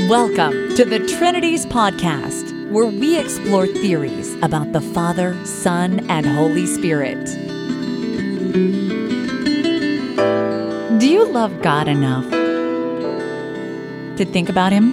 Welcome to the Trinities Podcast, where we explore theories about the Father, Son, and Holy Spirit. Do you love God enough to think about Him?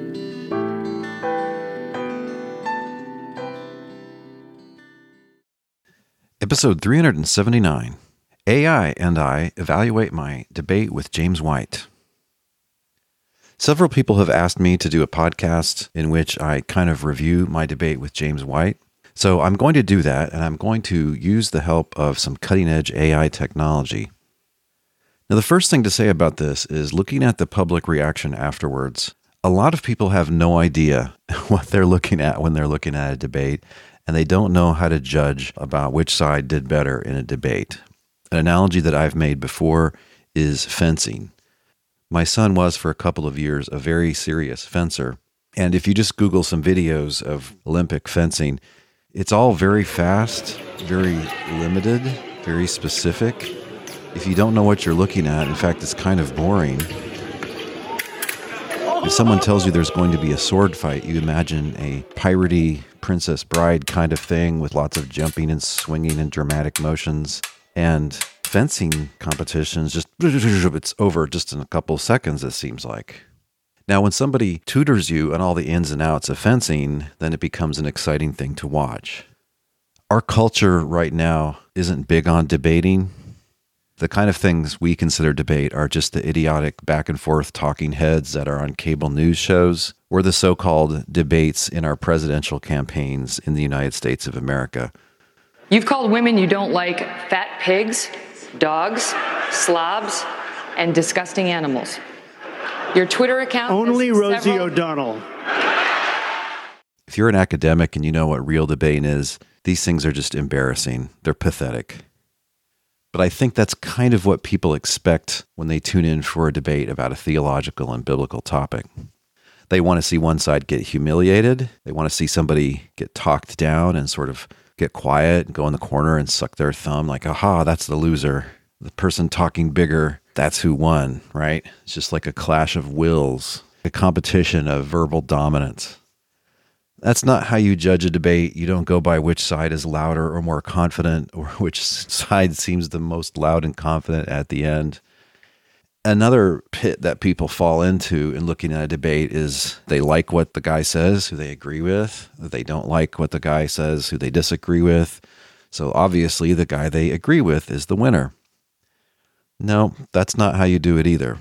Episode 379, AI and I Evaluate My Debate with James White. Several people have asked me to do a podcast in which I kind of review my debate with James White. So I'm going to do that, and I'm going to use the help of some cutting-edge AI technology. Now, the first thing to say about this is looking at the public reaction afterwards. A lot of people have no idea what they're looking at when they're looking at a debate, and they don't know how to judge about which side did better in a debate. An analogy that I've made before is fencing. My son was, for a couple of years, a very serious fencer. And if you just Google some videos of Olympic fencing, it's all very fast, very limited, very specific. If you don't know what you're looking at, in fact, it's kind of boring. If someone tells you there's going to be a sword fight, you imagine a piratey Princess Bride kind of thing with lots of jumping and swinging and dramatic motions. And fencing competitions, it's over just in a couple seconds, it seems like. Now, when somebody tutors you on all the ins and outs of fencing, then it becomes an exciting thing to watch. Our culture right now isn't big on debating. The kind of things we consider debate are just the idiotic back and forth talking heads that are on cable news shows, or the so-called debates in our presidential campaigns in the United States of America. You've called women you don't like fat pigs, dogs, slobs, and disgusting animals. Your Twitter account... Only Rosie O'Donnell. If you're an academic and you know what real debate is, these things are just embarrassing. They're pathetic. But I think that's kind of what people expect when they tune in for a debate about a theological and biblical topic. They want to see one side get humiliated. They want to see somebody get talked down and sort of get quiet and go in the corner and suck their thumb like, aha, that's the loser. The person talking bigger, that's who won, right? It's just like a clash of wills, a competition of verbal dominance. That's not how you judge a debate. You don't go by which side is louder or more confident, or which side seems the most loud and confident at the end. Another pit that people fall into in looking at a debate is they like what the guy says, who they agree with. They don't like what the guy says, who they disagree with. So obviously the guy they agree with is the winner. No, that's not how you do it either.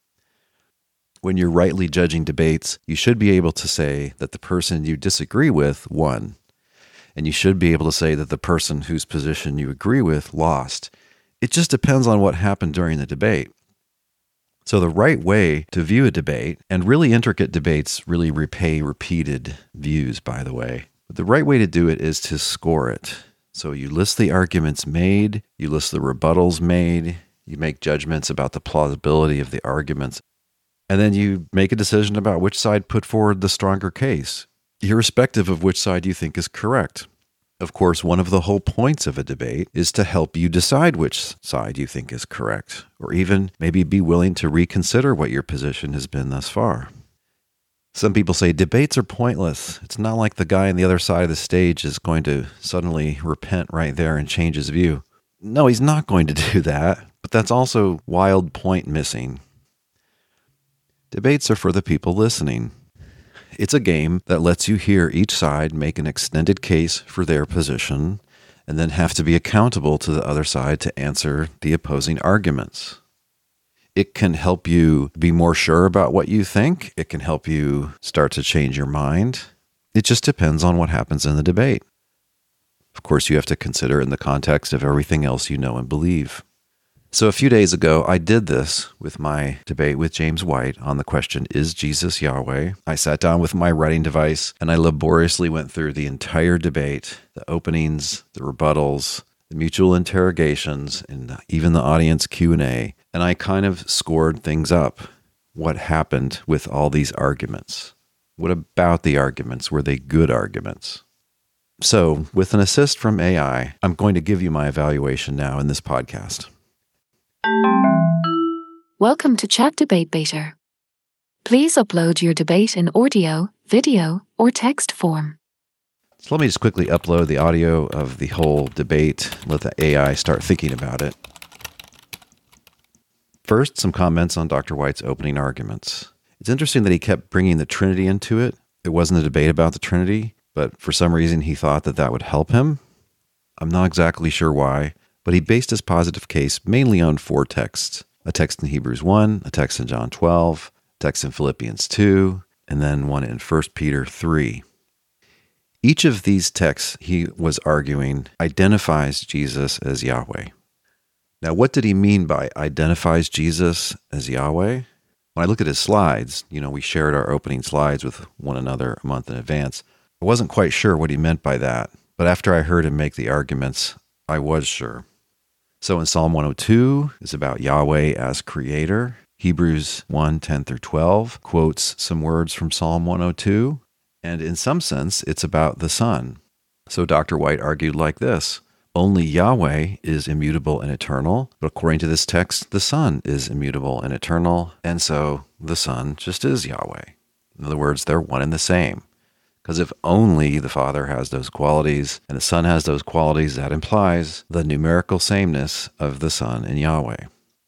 When you're rightly judging debates, you should be able to say that the person you disagree with won. And you should be able to say that the person whose position you agree with lost. It just depends on what happened during the debate. So the right way to view a debate, and really intricate debates really repay repeated views, by the way. But the right way to do it is to score it. So you list the arguments made, you list the rebuttals made, you make judgments about the plausibility of the arguments, and then you make a decision about which side put forward the stronger case, irrespective of which side you think is correct. Of course, one of the whole points of a debate is to help you decide which side you think is correct, or even maybe be willing to reconsider what your position has been thus far. Some people say debates are pointless. It's not like the guy on the other side of the stage is going to suddenly repent right there and change his view. No, he's not going to do that, but that's also wild point missing. Debates are for the people listening. It's a game that lets you hear each side make an extended case for their position and then have to be accountable to the other side to answer the opposing arguments. It can help you be more sure about what you think. It can help you start to change your mind. It just depends on what happens in the debate. Of course, you have to consider in the context of everything else you know and believe. So a few days ago, I did this with my debate with James White on the question, is Jesus Yahweh? I sat down with my writing device and I laboriously went through the entire debate, the openings, the rebuttals, the mutual interrogations, and even the audience Q&A. And I kind of scored things up. What happened with all these arguments? What about the arguments? Were they good arguments? So with an assist from AI, I'm going to give you my evaluation now in this podcast. Welcome to Chat Debate Beta. Please upload your debate in audio, video, or text form. So let me just quickly upload the audio of the whole debate, let the AI start thinking about it. First, some comments on Dr. White's opening arguments. It's interesting that he kept bringing the Trinity into it. It wasn't a debate about the Trinity, but for some reason he thought that that would help him. I'm not exactly sure why, but he based his positive case mainly on 4 texts. A text in Hebrews 1, a text in John 12, a text in Philippians 2, and then one in 1 Peter 3. Each of these texts, he was arguing, identifies Jesus as Yahweh. Now, what did he mean by identifies Jesus as Yahweh? When I look at his slides, we shared our opening slides with one another a month in advance. I wasn't quite sure what he meant by that, but after I heard him make the arguments, I was sure. So in Psalm 102, it's about Yahweh as creator. Hebrews 1, 10 through 12 quotes some words from Psalm 102. And in some sense, it's about the Son. So Dr. White argued like this: only Yahweh is immutable and eternal, but according to this text, the Son is immutable and eternal, and so the Son just is Yahweh. In other words, they're one and the same. Because if only the Father has those qualities and the Son has those qualities, that implies the numerical sameness of the Son and Yahweh.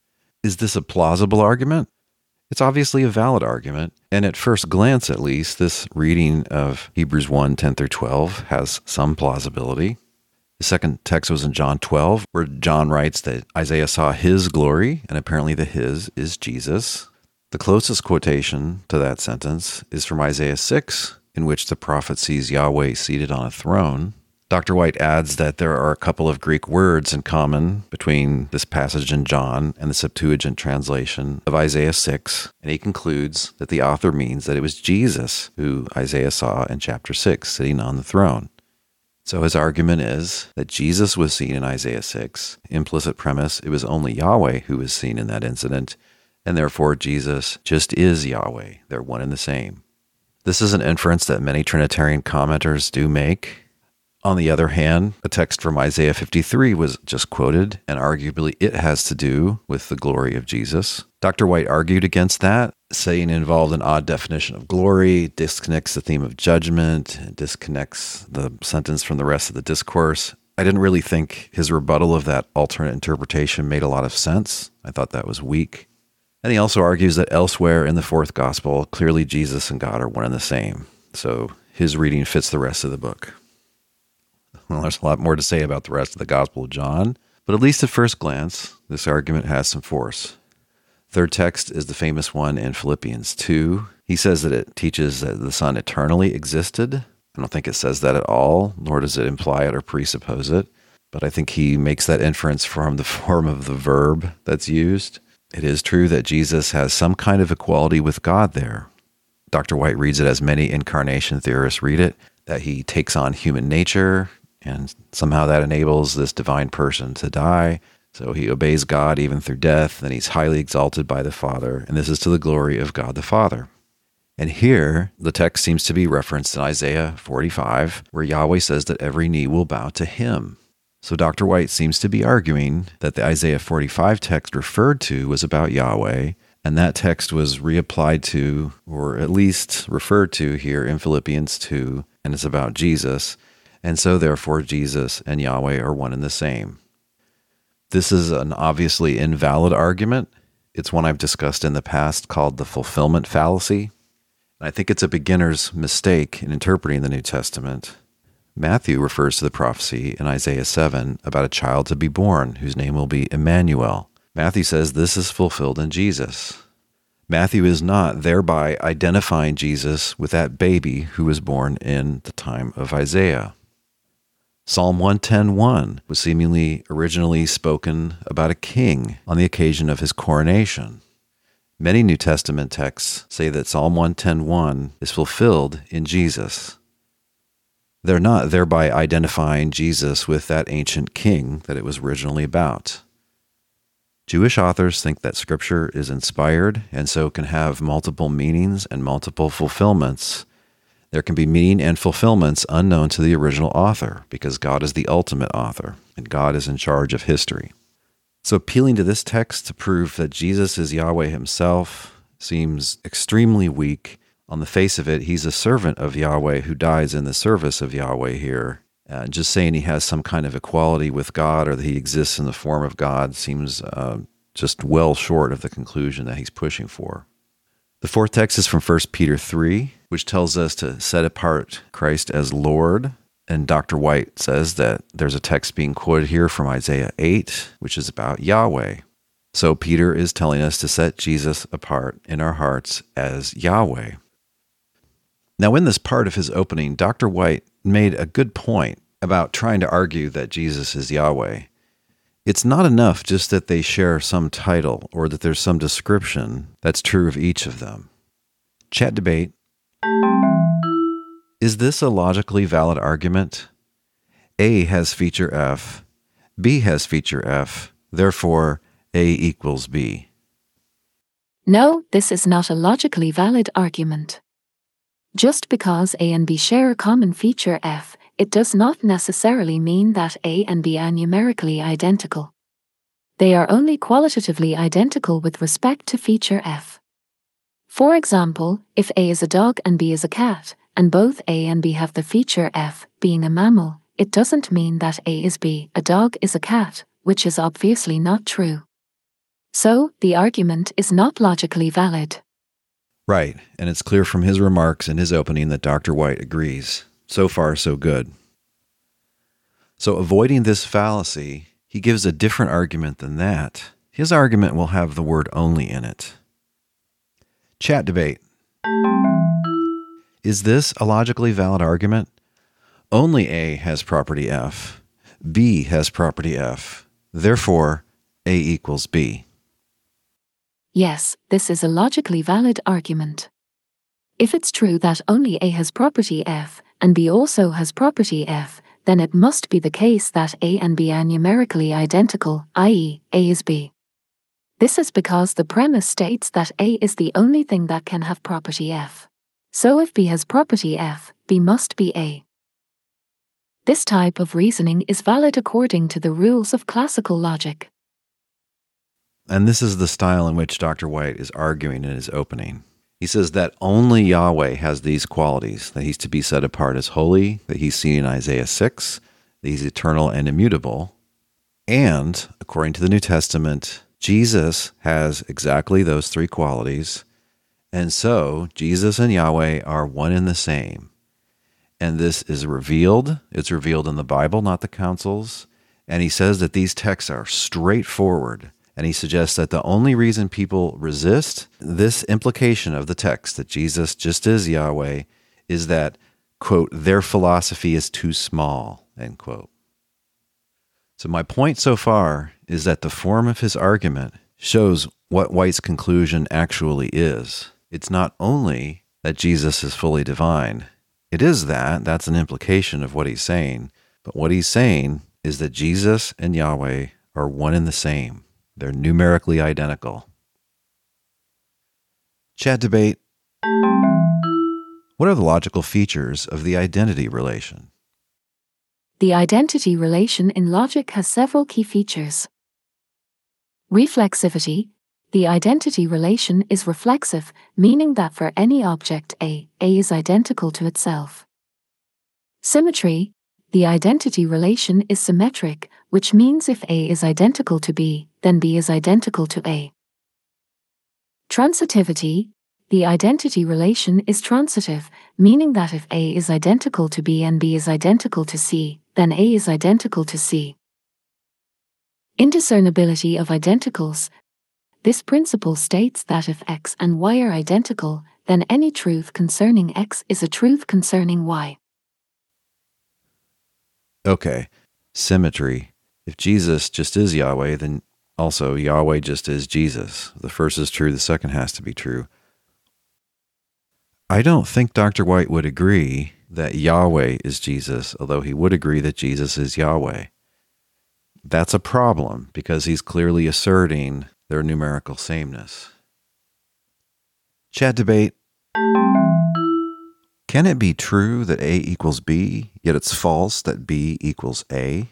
Is this a plausible argument? It's obviously a valid argument, and at first glance at least, this reading of Hebrews 1, 10 through 12 has some plausibility. The second text was in John 12, where John writes that Isaiah saw his glory, and apparently the his is Jesus. The closest quotation to that sentence is from Isaiah 6, in which the prophet sees Yahweh seated on a throne. Dr. White adds that there are a couple of Greek words in common between this passage in John and the Septuagint translation of Isaiah 6, and he concludes that the author means that it was Jesus who Isaiah saw in chapter 6 sitting on the throne. So his argument is that Jesus was seen in Isaiah 6. Implicit premise, it was only Yahweh who was seen in that incident, and therefore Jesus just is Yahweh. They're one and the same. This is an inference that many Trinitarian commenters do make. On the other hand, a text from Isaiah 53 was just quoted, and arguably it has to do with the glory of Jesus. Dr. White argued against that, saying it involved an odd definition of glory, disconnects the theme of judgment, disconnects the sentence from the rest of the discourse. I didn't really think his rebuttal of that alternate interpretation made a lot of sense. I thought that was weak. And he also argues that elsewhere in the fourth gospel, clearly Jesus and God are one and the same. So his reading fits the rest of the book. Well, there's a lot more to say about the rest of the Gospel of John, but at least at first glance, this argument has some force. Third text is the famous one in Philippians 2. He says that it teaches that the Son eternally existed. I don't think it says that at all, nor does it imply it or presuppose it, but I think he makes that inference from the form of the verb that's used. It is true that Jesus has some kind of equality with God there. Dr. White reads it as many incarnation theorists read it, that he takes on human nature, and somehow that enables this divine person to die. So he obeys God even through death, and he's highly exalted by the Father, and this is to the glory of God the Father. And here, the text seems to be referenced in Isaiah 45, where Yahweh says that every knee will bow to him. So Dr. White seems to be arguing that the Isaiah 45 text referred to was about Yahweh, and that text was reapplied to, or at least referred to here in Philippians 2, and it's about Jesus. And so therefore Jesus and Yahweh are one and the same. This is an obviously invalid argument. It's one I've discussed in the past called the fulfillment fallacy. And I think it's a beginner's mistake in interpreting the New Testament. Matthew refers to the prophecy in Isaiah 7 about a child to be born whose name will be Emmanuel. Matthew says this is fulfilled in Jesus. Matthew is not thereby identifying Jesus with that baby who was born in the time of Isaiah. Psalm 110:1 was seemingly originally spoken about a king on the occasion of his coronation. Many New Testament texts say that Psalm 110:1 is fulfilled in Jesus. They're not thereby identifying Jesus with that ancient king that it was originally about. Jewish authors think that Scripture is inspired and so can have multiple meanings and multiple fulfillments. There can be meaning and fulfillments unknown to the original author because God is the ultimate author and God is in charge of history. So appealing to this text to prove that Jesus is Yahweh himself seems extremely weak. On the face of it, he's a servant of Yahweh who dies in the service of Yahweh here. Just saying he has some kind of equality with God or that he exists in the form of God seems just well short of the conclusion that he's pushing for. The fourth text is from 1 Peter 3, which tells us to set apart Christ as Lord. And Dr. White says that there's a text being quoted here from Isaiah 8, which is about Yahweh. So Peter is telling us to set Jesus apart in our hearts as Yahweh. Now, in this part of his opening, Dr. White made a good point about trying to argue that Jesus is Yahweh. It's not enough just that they share some title or that there's some description that's true of each of them. Chat debate. Is this a logically valid argument? A has feature F, B has feature F, therefore A equals B. No, this is not a logically valid argument. Just because A and B share a common feature F, it does not necessarily mean that A and B are numerically identical. They are only qualitatively identical with respect to feature F. For example, if A is a dog and B is a cat, and both A and B have the feature F, being a mammal, it doesn't mean that A is B, a dog is a cat, which is obviously not true. So, the argument is not logically valid. Right, and it's clear from his remarks in his opening that Dr. White agrees. So far, so good. So avoiding this fallacy, he gives a different argument than that. His argument will have the word only in it. Chat debate. Is this a logically valid argument? Only A has property F. B has property F. Therefore, A equals B. Yes, this is a logically valid argument. If it's true that only A has property F, and B also has property F, then it must be the case that A and B are numerically identical, i.e., A is B. This is because the premise states that A is the only thing that can have property F. So if B has property F, B must be A. This type of reasoning is valid according to the rules of classical logic. And this is the style in which Dr. White is arguing in his opening. He says that only Yahweh has these qualities, that he's to be set apart as holy, that he's seen in Isaiah 6, that he's eternal and immutable. And, according to the New Testament, Jesus has exactly those three qualities. And so, Jesus and Yahweh are one and the same. And this is revealed. It's revealed in the Bible, not the councils. And he says that these texts are straightforward. And he suggests that the only reason people resist this implication of the text, that Jesus just is Yahweh, is that, quote, their philosophy is too small, end quote. So my point so far is that the form of his argument shows what White's conclusion actually is. It's not only that Jesus is fully divine. It is that's an implication of what he's saying. But what he's saying is that Jesus and Yahweh are one and the same. They're numerically identical. Chat debate. What are the logical features of the identity relation? The identity relation in logic has several key features. Reflexivity. The identity relation is reflexive, meaning that for any object A is identical to itself. Symmetry. The identity relation is symmetric, which means if A is identical to B, then B is identical to A. Transitivity. The identity relation is transitive, meaning that if A is identical to B and B is identical to C, then A is identical to C. Indiscernibility of identicals. This principle states that if X and Y are identical, then any truth concerning X is a truth concerning Y. Okay, symmetry. If Jesus just is Yahweh, then also Yahweh just is Jesus. The first is true, the second has to be true. I don't think Dr. White would agree that Yahweh is Jesus, although he would agree that Jesus is Yahweh. That's a problem because he's clearly asserting their numerical sameness. Chat debate. Can it be true that A equals B, yet it's false that B equals A?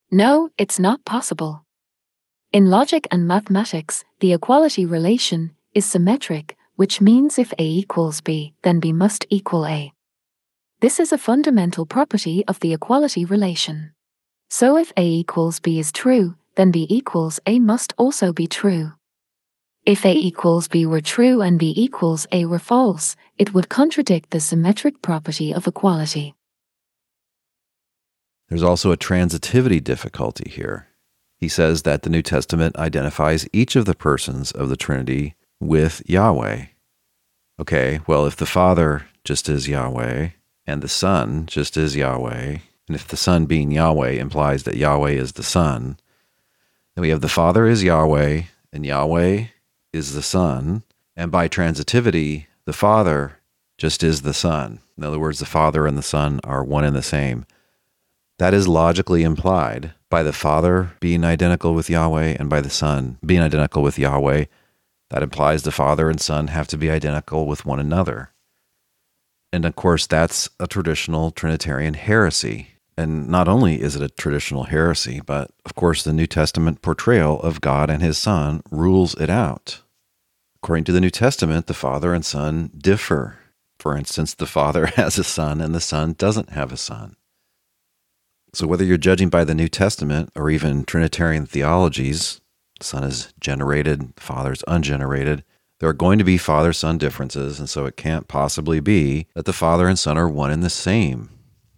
No, it's not possible. In logic and mathematics, the equality relation is symmetric, which means if A equals B, then B must equal A. This is a fundamental property of the equality relation. So if A equals B is true, then B equals A must also be true. If A equals B were true and B equals A were false, it would contradict the symmetric property of equality. There's also a transitivity difficulty here. He says that the New Testament identifies each of the persons of the Trinity with Yahweh. Okay, well, if the Father just is Yahweh, and the Son just is Yahweh, and if the Son being Yahweh implies that Yahweh is the Son, then we have the Father is Yahweh, and Yahweh is the Son, and by transitivity, the Father just is the Son. In other words, the Father and the Son are one and the same. That is logically implied by the Father being identical with Yahweh and by the Son being identical with Yahweh. That implies the Father and Son have to be identical with one another. And of course, that's a traditional Trinitarian heresy. And not only is it a traditional heresy, but of course the New Testament portrayal of God and his Son rules it out. According to the New Testament, the Father and Son differ. For instance, the Father has a Son and the Son doesn't have a Son. So whether you're judging by the New Testament or even Trinitarian theologies, the Son is generated, the Father is ungenerated, there are going to be Father-Son differences, and so it can't possibly be that the Father and Son are one and the same.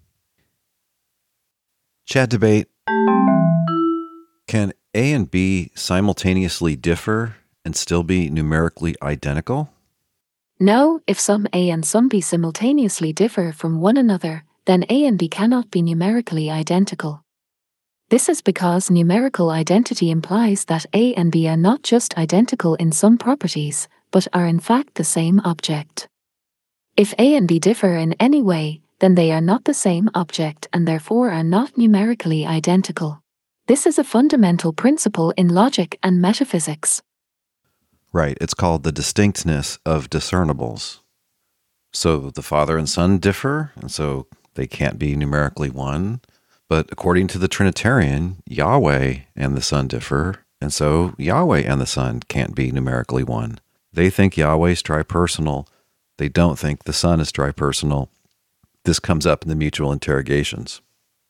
Chat debate. Can A and B simultaneously differ and still be numerically identical? No, if some A and some B simultaneously differ from one another, then A and B cannot be numerically identical. This is because numerical identity implies that A and B are not just identical in some properties, but are in fact the same object. If A and B differ in any way, then they are not the same object and therefore are not numerically identical. This is a fundamental principle in logic and metaphysics. Right, it's called the distinctness of discernibles. So the Father and Son differ, and so they can't be numerically one. But according to the Trinitarian, Yahweh and the Son differ, and so Yahweh and the Son can't be numerically one. They think Yahweh is tripersonal. They don't think the Son is tripersonal. This comes up in the mutual interrogations.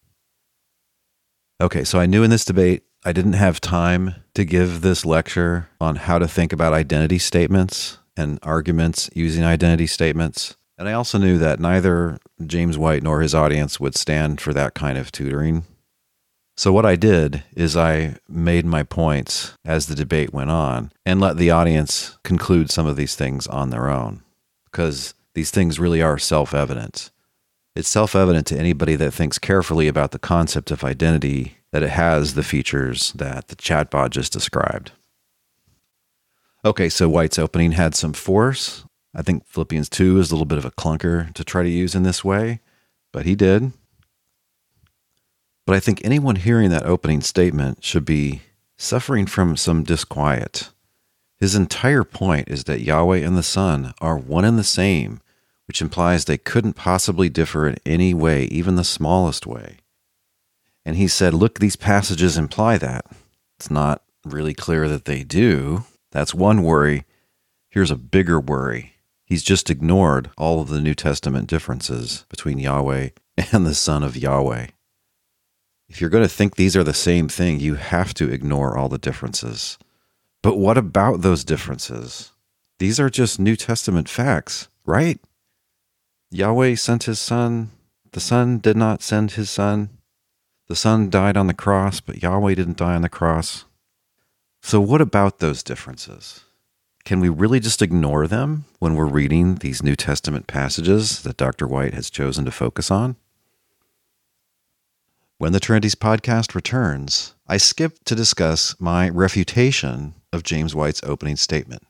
Okay, so I knew in this debate I didn't have time to give this lecture on how to think about identity statements and arguments using identity statements. And I also knew that neither James White nor his audience would stand for that kind of tutoring. So what I did is I made my points as the debate went on and let the audience conclude some of these things on their own, because these things really are self-evident. It's self-evident to anybody that thinks carefully about the concept of identity that it has the features that the chatbot just described. Okay, so White's opening had some force. I think Philippians 2 is a little bit of a clunker to try to use in this way, but he did. But I think anyone hearing that opening statement should be suffering from some disquiet. His entire point is that Yahweh and the Son are one and the same, which implies they couldn't possibly differ in any way, even the smallest way. And he said, look, these passages imply that. It's not really clear that they do. That's one worry. Here's a bigger worry. He's just ignored all of the New Testament differences between Yahweh and the Son of Yahweh. If you're going to think these are the same thing, you have to ignore all the differences. But what about those differences? These are just New Testament facts, right? Yahweh sent his Son. The Son did not send his Son. The Son died on the cross, but Yahweh didn't die on the cross. So what about those differences? Can we really just ignore them when we're reading these New Testament passages that Dr. White has chosen to focus on? When the Trinities podcast returns, I skip to discuss my refutation of James White's opening statement.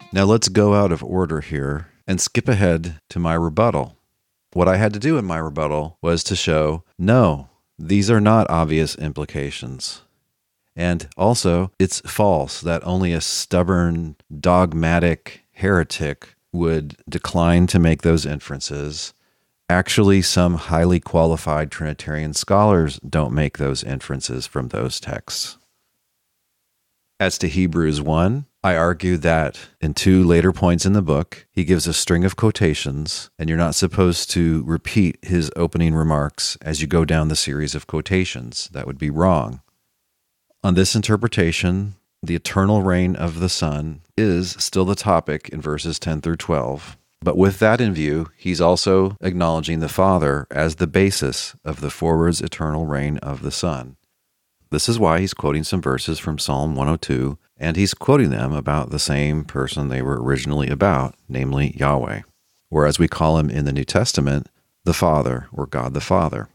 Now let's go out of order here and skip ahead to my rebuttal. What I had to do in my rebuttal was to show, no, these are not obvious implications. And also, it's false that only a stubborn, dogmatic heretic would decline to make those inferences. Actually, some highly qualified Trinitarian scholars don't make those inferences from those texts. As to Hebrews 1, I argue that in 2 later points in the book, he gives a string of quotations, and you're not supposed to repeat his opening remarks as you go down the series of quotations. That would be wrong. On this interpretation, the eternal reign of the Son is still the topic in verses 10 through 12. But with that in view, he's also acknowledging the Father as the basis of the forward's eternal reign of the Son. This is why he's quoting some verses from Psalm 102, and he's quoting them about the same person they were originally about, namely Yahweh, or as we call him in the New Testament, the Father, or God the Father.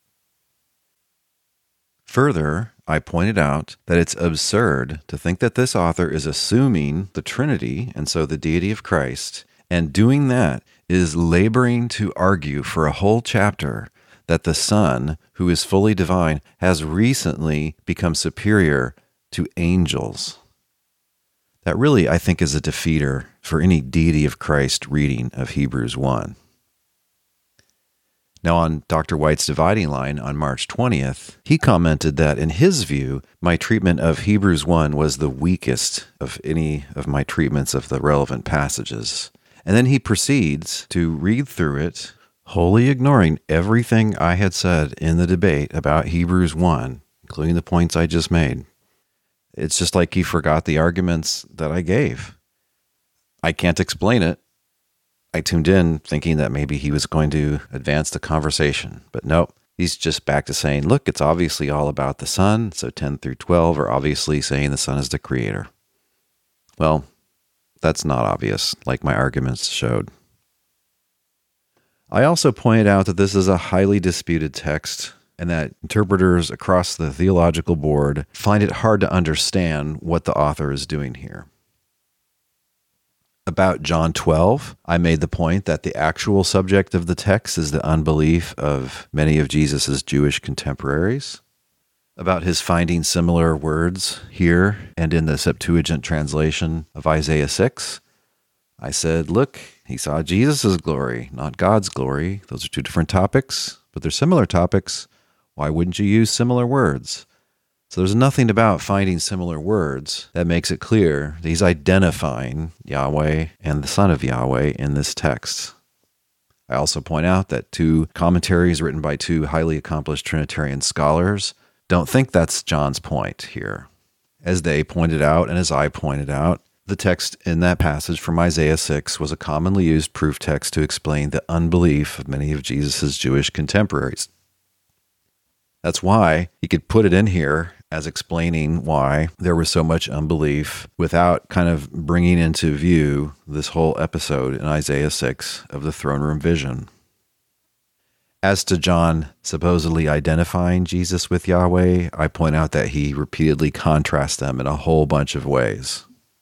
Further, I pointed out that it's absurd to think that this author is assuming the Trinity, and so the deity of Christ, and doing that is laboring to argue for a whole chapter that the Son, who is fully divine, has recently become superior to angels. That really, I think, is a defeater for any deity of Christ reading of Hebrews 1. Now, on Dr. White's Dividing Line on March 20th, he commented that in his view, my treatment of Hebrews 1 was the weakest of any of my treatments of the relevant passages. And then he proceeds to read through it, wholly ignoring everything I had said in the debate about Hebrews 1, including the points I just made. It's just like he forgot the arguments that I gave. I can't explain it. I tuned in thinking that maybe he was going to advance the conversation, but nope. He's just back to saying, look, it's obviously all about the Son, so 10 through 12 are obviously saying the Son is the creator. Well, that's not obvious, like my arguments showed. I also pointed out that this is a highly disputed text, and that interpreters across the theological board find it hard to understand what the author is doing here. About John 12, I made the point that the actual subject of the text is the unbelief of many of Jesus' Jewish contemporaries. About his finding similar words here and in the Septuagint translation of Isaiah 6, I said, look, he saw Jesus' glory, not God's glory. Those are 2 different topics, but they're similar topics. Why wouldn't you use similar words? So there's nothing about finding similar words that makes it clear that he's identifying Yahweh and the Son of Yahweh in this text. I also point out that 2 commentaries written by 2 highly accomplished Trinitarian scholars don't think that's John's point here. As they pointed out, and as I pointed out, the text in that passage from Isaiah 6 was a commonly used proof text to explain the unbelief of many of Jesus' Jewish contemporaries. That's why he could put it in here as explaining why there was so much unbelief without kind of bringing into view this whole episode in Isaiah 6 of the throne room vision. As to John supposedly identifying Jesus with Yahweh, I point out that he repeatedly contrasts them in a whole bunch of ways.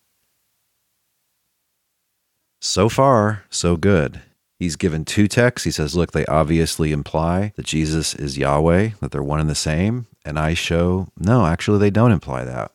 So far, so good. He's given 2 texts. He says, look, they obviously imply that Jesus is Yahweh, that they're one and the same. And I show, no, actually, they don't imply that.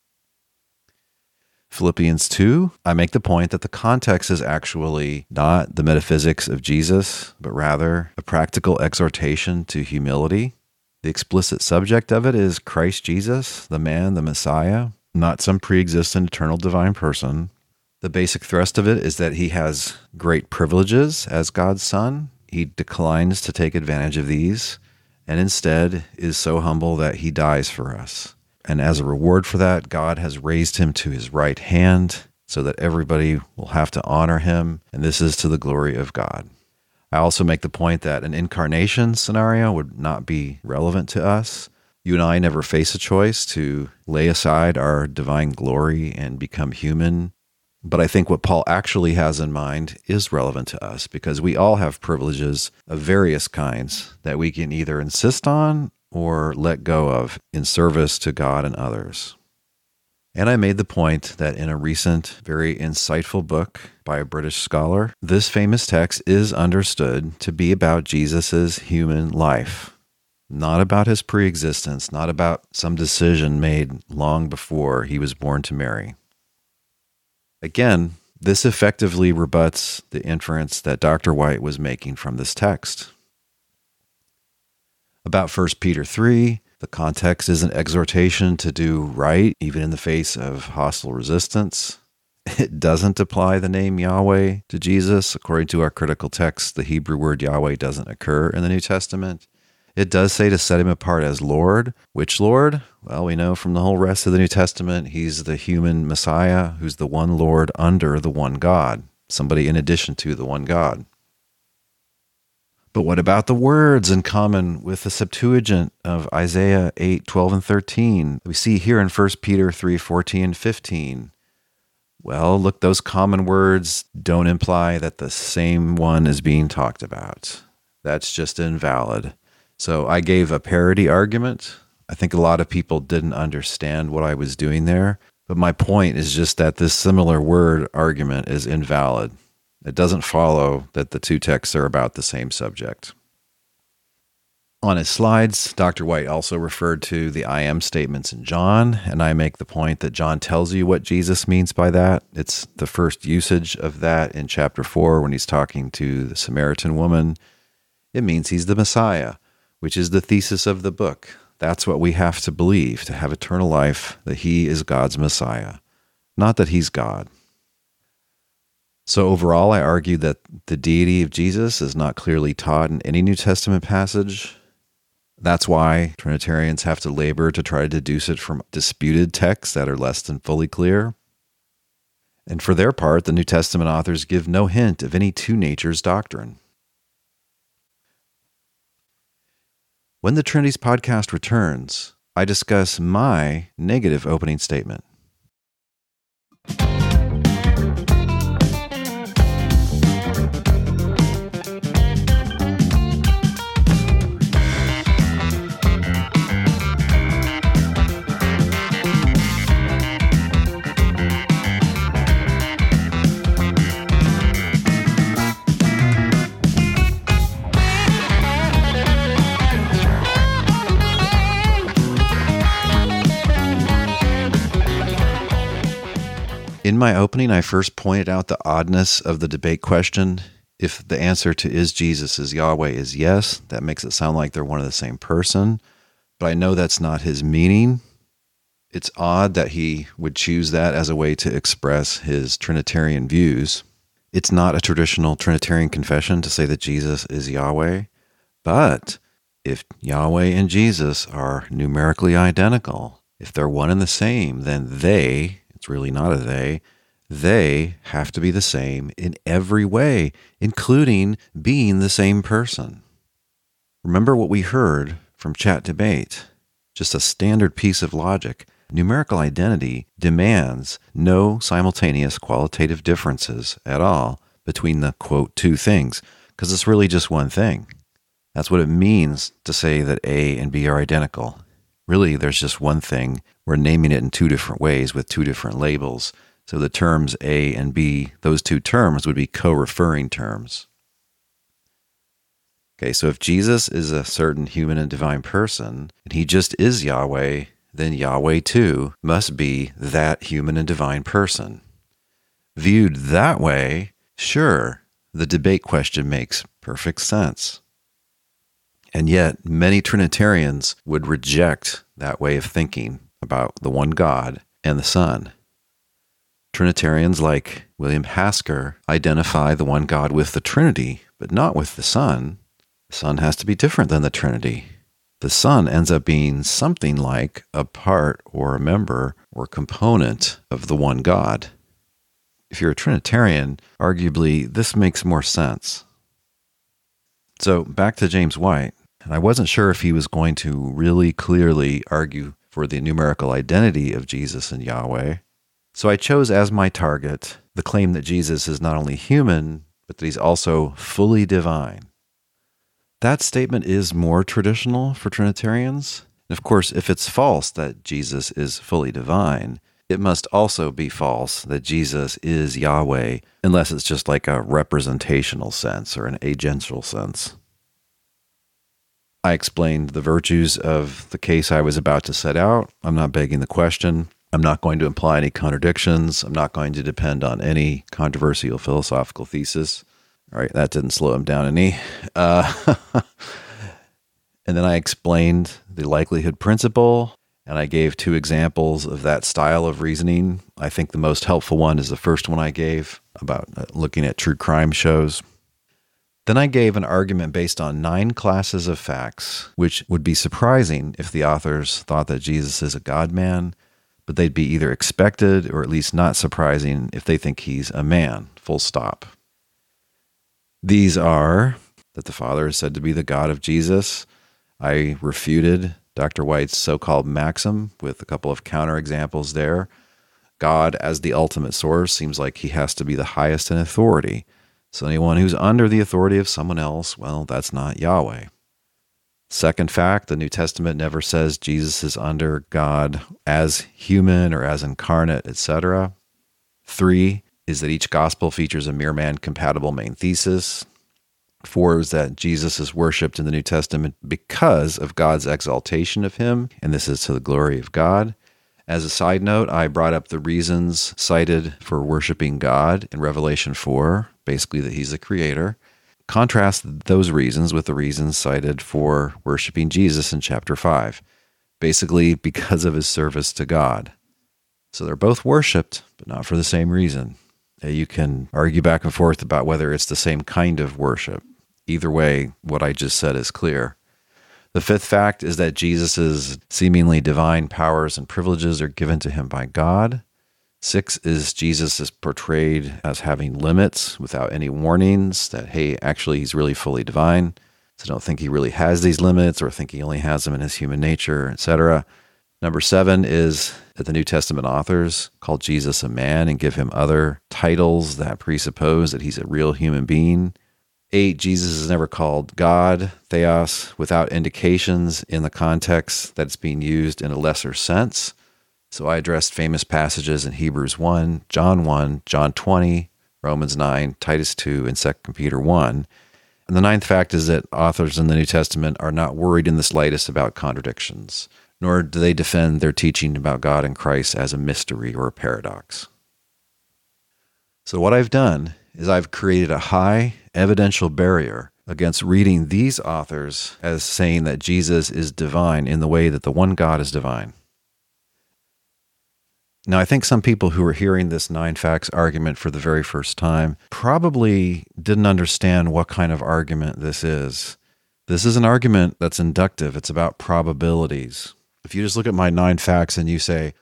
Philippians 2, I make the point that the context is actually not the metaphysics of Jesus, but rather a practical exhortation to humility. The explicit subject of it is Christ Jesus, the man, the Messiah, not some pre-existent eternal divine person. The basic thrust of it is that he has great privileges as God's Son. He declines to take advantage of these, and instead is so humble that he dies for us. And as a reward for that, God has raised him to his right hand so that everybody will have to honor him, and this is to the glory of God. I also make the point that an incarnation scenario would not be relevant to us. You and I never face a choice to lay aside our divine glory and become human. But I think what Paul actually has in mind is relevant to us because we all have privileges of various kinds that we can either insist on or let go of in service to God and others. And I made the point that in a recent, very insightful book by a British scholar, this famous text is understood to be about Jesus' human life, not about his pre-existence, not about some decision made long before he was born to Mary. Again, this effectively rebuts the inference that Dr. White was making from this text. About 1 Peter 3, the context is an exhortation to do right, even in the face of hostile resistance. It doesn't apply the name Yahweh to Jesus. According to our critical text, the Hebrew word Yahweh doesn't occur in the New Testament. It does say to set him apart as Lord. Which Lord? Well, we know from the whole rest of the New Testament, he's the human Messiah who's the one Lord under the one God, somebody in addition to the one God. But what about the words in common with the Septuagint of Isaiah 8, 12, and 13? We see here in 1 Peter 3, 14, and 15. Well, look, those common words don't imply that the same one is being talked about. That's just invalid. So I gave a parody argument. I think a lot of people didn't understand what I was doing there. But my point is just that this similar word argument is invalid. It doesn't follow that the two texts are about the same subject. On his slides, Dr. White also referred to the I am statements in John, and I make the point that John tells you what Jesus means by that. It's the first usage of that in chapter 4 when he's talking to the Samaritan woman. It means he's the Messiah, which is the thesis of the book. That's what we have to believe to have eternal life, that he is God's Messiah, not that he's God. So overall, I argue that the deity of Jesus is not clearly taught in any New Testament passage. That's why Trinitarians have to labor to try to deduce it from disputed texts that are less than fully clear. And for their part, the New Testament authors give no hint of any two natures doctrine. When the Trinities podcast returns, I discuss my negative opening statement. In my opening, I first pointed out the oddness of the debate question. If the answer to is Jesus is Yahweh is yes, that makes it sound like they're one and the same person. But I know that's not his meaning. It's odd that he would choose that as a way to express his Trinitarian views. It's not a traditional Trinitarian confession to say that Jesus is Yahweh. But if Yahweh and Jesus are numerically identical, if they're one and the same, then it's really not a they have to be the same in every way, including being the same person. Remember what we heard from Chat Debate, just a standard piece of logic. Numerical identity demands no simultaneous qualitative differences at all between the, quote, two things, because it's really just one thing. That's what it means to say that A and B are identical. Really, there's just one thing. We're naming it in two different ways with two different labels. So the terms A and B, those two terms would be co-referring terms. Okay, so if Jesus is a certain human and divine person, and he just is Yahweh, then Yahweh too must be that human and divine person. Viewed that way, sure, the debate question makes perfect sense. And yet, many Trinitarians would reject that way of thinking about the one God and the Son. Trinitarians like William Hasker identify the one God with the Trinity, but not with the Son. The Son has to be different than the Trinity. The Son ends up being something like a part or a member or component of the one God. If you're a Trinitarian, arguably this makes more sense. So back to James White. And I wasn't sure if he was going to really clearly argue for the numerical identity of Jesus and Yahweh. So I chose as my target the claim that Jesus is not only human, but that he's also fully divine. That statement is more traditional for Trinitarians. And of course, if it's false that Jesus is fully divine, it must also be false that Jesus is Yahweh, unless it's just like a representational sense or an agential sense. I explained the virtues of the case I was about to set out. I'm not begging the question. I'm not going to imply any contradictions. I'm not going to depend on any controversial philosophical thesis. All right, that didn't slow him down any. And then I explained the likelihood principle, and I gave 2 examples of that style of reasoning. I think the most helpful one is the first one I gave about looking at true crime shows. Then I gave an argument based on 9 classes of facts, which would be surprising if the authors thought that Jesus is a God-man, but they'd be either expected or at least not surprising if they think he's a man, full stop. These are that the Father is said to be the God of Jesus. I refuted Dr. White's so-called maxim with a couple of counterexamples there. God as the ultimate source seems like he has to be the highest in authority. So anyone who's under the authority of someone else, well, that's not Yahweh. Second fact, the New Testament never says Jesus is under God as human or as incarnate, etc. 3 is that each gospel features a mere man-compatible main thesis. 4 is that Jesus is worshipped in the New Testament because of God's exaltation of him, and this is to the glory of God. As a side note, I brought up the reasons cited for worshiping God in Revelation 4, basically that he's the creator. Contrast those reasons with the reasons cited for worshiping Jesus in chapter 5, basically because of his service to God. So they're both worshipped, but not for the same reason. You can argue back and forth about whether it's the same kind of worship. Either way, what I just said is clear. The 5th fact is that Jesus' seemingly divine powers and privileges are given to him by God. 6 is Jesus is portrayed as having limits without any warnings that, hey, actually he's really fully divine. So don't think he really has these limits or think he only has them in his human nature, etc. Number 7 is that the New Testament authors call Jesus a man and give him other titles that presuppose that he's a real human being. 8, Jesus is never called God, theos, without indications in the context that it's being used in a lesser sense. So I addressed famous passages in Hebrews 1, John 20, Romans 9, Titus 2, and 2 Peter 1. And the 9th fact is that authors in the New Testament are not worried in the slightest about contradictions, nor do they defend their teaching about God and Christ as a mystery or a paradox. So what I've done is I've created a high evidential barrier against reading these authors as saying that Jesus is divine in the way that the one God is divine. Now, I think some people who are hearing this 9 facts argument for the very first time probably didn't understand what kind of argument this is. This is an argument that's inductive. It's about probabilities. If you just look at my 9 facts and you say,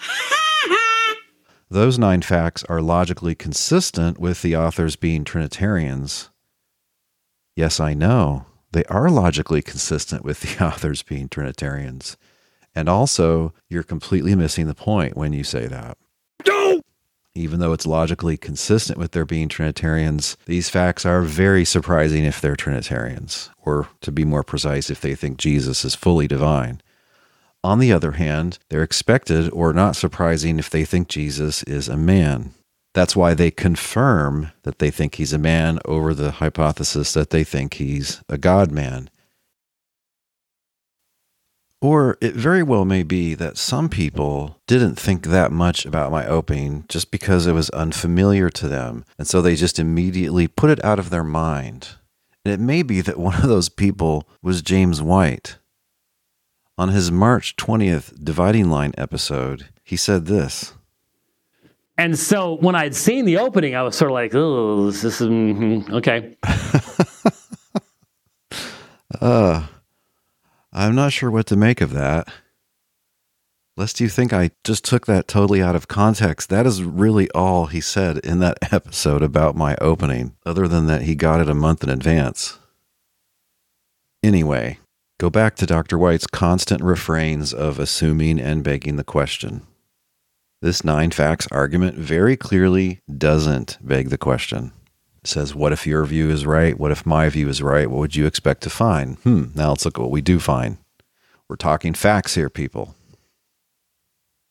those 9 facts are logically consistent with the authors being Trinitarians. Yes, I know. They are logically consistent with the authors being Trinitarians. And also, you're completely missing the point when you say that. No! Even though it's logically consistent with their being Trinitarians, these facts are very surprising if they're Trinitarians, or to be more precise, if they think Jesus is fully divine. On the other hand, they're expected or not surprising if they think Jesus is a man. That's why they confirm that they think he's a man over the hypothesis that they think he's a God-man. Or it very well may be that some people didn't think that much about my opening just because it was unfamiliar to them, and so they just immediately put it out of their mind. And it may be that one of those people was James White. On his March 20th Dividing Line episode, he said this. And so when I'd seen the opening, I was sort of like, oh, this is, okay. I'm not sure what to make of that. Lest you think I just took that totally out of context, that is really all he said in that episode about my opening, other than that he got it a month in advance. Anyway, go back to Dr. White's constant refrains of assuming and begging the question. This 9 facts argument very clearly doesn't beg the question. It says, what if your view is right? What if my view is right? What would you expect to find? Now let's look at what we do find. We're talking facts here, people.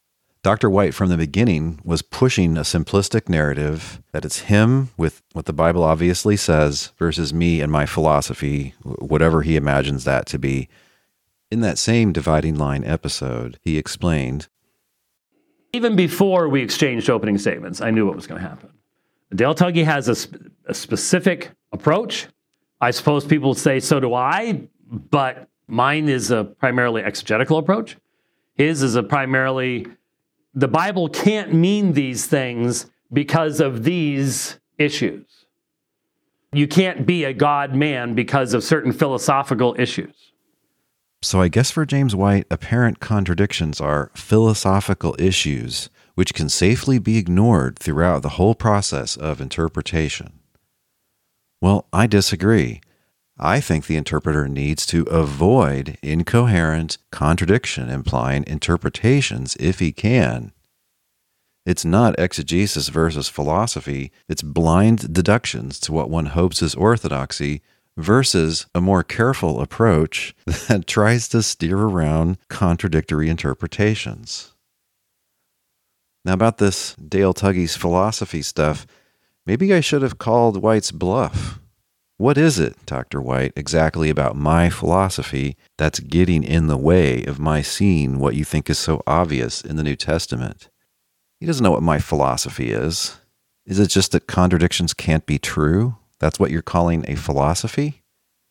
Dr. White, from the beginning, was pushing a simplistic narrative that it's him with what the Bible obviously says versus me and my philosophy, whatever he imagines that to be. In that same Dividing Line episode, he explained, even before we exchanged opening statements, I knew what was going to happen. Dale Tuggy has a specific approach. I suppose people would say, so do I, but mine is a primarily exegetical approach. His is a primarily, the Bible can't mean these things because of these issues. You can't be a God-man because of certain philosophical issues. So I guess for James White, apparent contradictions are philosophical issues which can safely be ignored throughout the whole process of interpretation. Well, I disagree. I think the interpreter needs to avoid incoherent, contradiction-implying interpretations if he can. It's not exegesis versus philosophy, it's blind deductions to what one hopes is orthodoxy versus a more careful approach that tries to steer around contradictory interpretations. Now about this Dale Tuggy's philosophy stuff, maybe I should have called White's bluff. What is it, Dr. White, exactly about my philosophy that's getting in the way of my seeing what you think is so obvious in the New Testament? He doesn't know what my philosophy is. Is it just that contradictions can't be true? That's what you're calling a philosophy?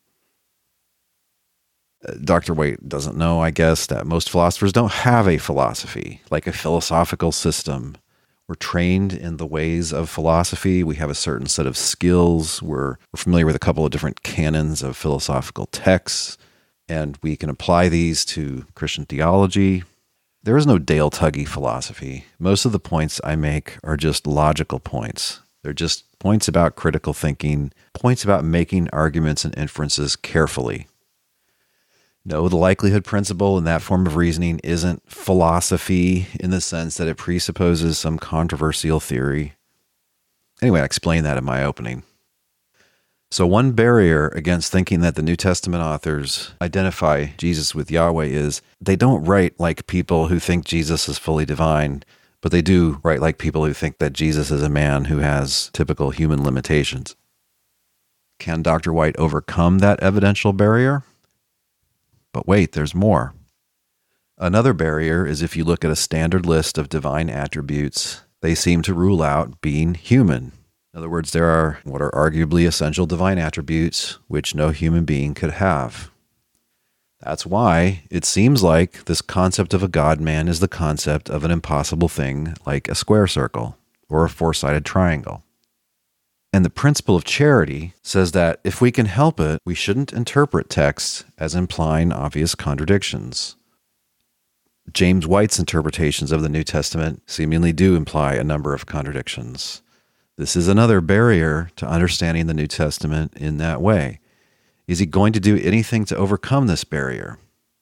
Dr. White doesn't know, I guess, that most philosophers don't have a philosophy, like a philosophical system. We're trained in the ways of philosophy. We have a certain set of skills. We're familiar with a couple of different canons of philosophical texts, and we can apply these to Christian theology. There is no Dale Tuggy philosophy. Most of the points I make are just logical points. They're just points about critical thinking, points about making arguments and inferences carefully. No, the likelihood principle in that form of reasoning isn't philosophy in the sense that it presupposes some controversial theory. Anyway, I explained that in my opening. So one barrier against thinking that the New Testament authors identify Jesus with Yahweh is they don't write like people who think Jesus is fully divine, but they do write like people who think that Jesus is a man who has typical human limitations. Can Dr. White overcome that evidential barrier? But wait, there's more. Another barrier is if you look at a standard list of divine attributes, they seem to rule out being human. In other words, there are what are arguably essential divine attributes which no human being could have. That's why it seems like this concept of a God-man is the concept of an impossible thing like a square circle or a four-sided triangle. And the principle of charity says that if we can help it, we shouldn't interpret texts as implying obvious contradictions. James White's interpretations of the New Testament seemingly do imply a number of contradictions. This is another barrier to understanding the New Testament in that way. Is he going to do anything to overcome this barrier?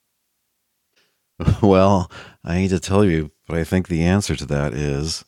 Well, I need to tell you, but I think the answer to that is...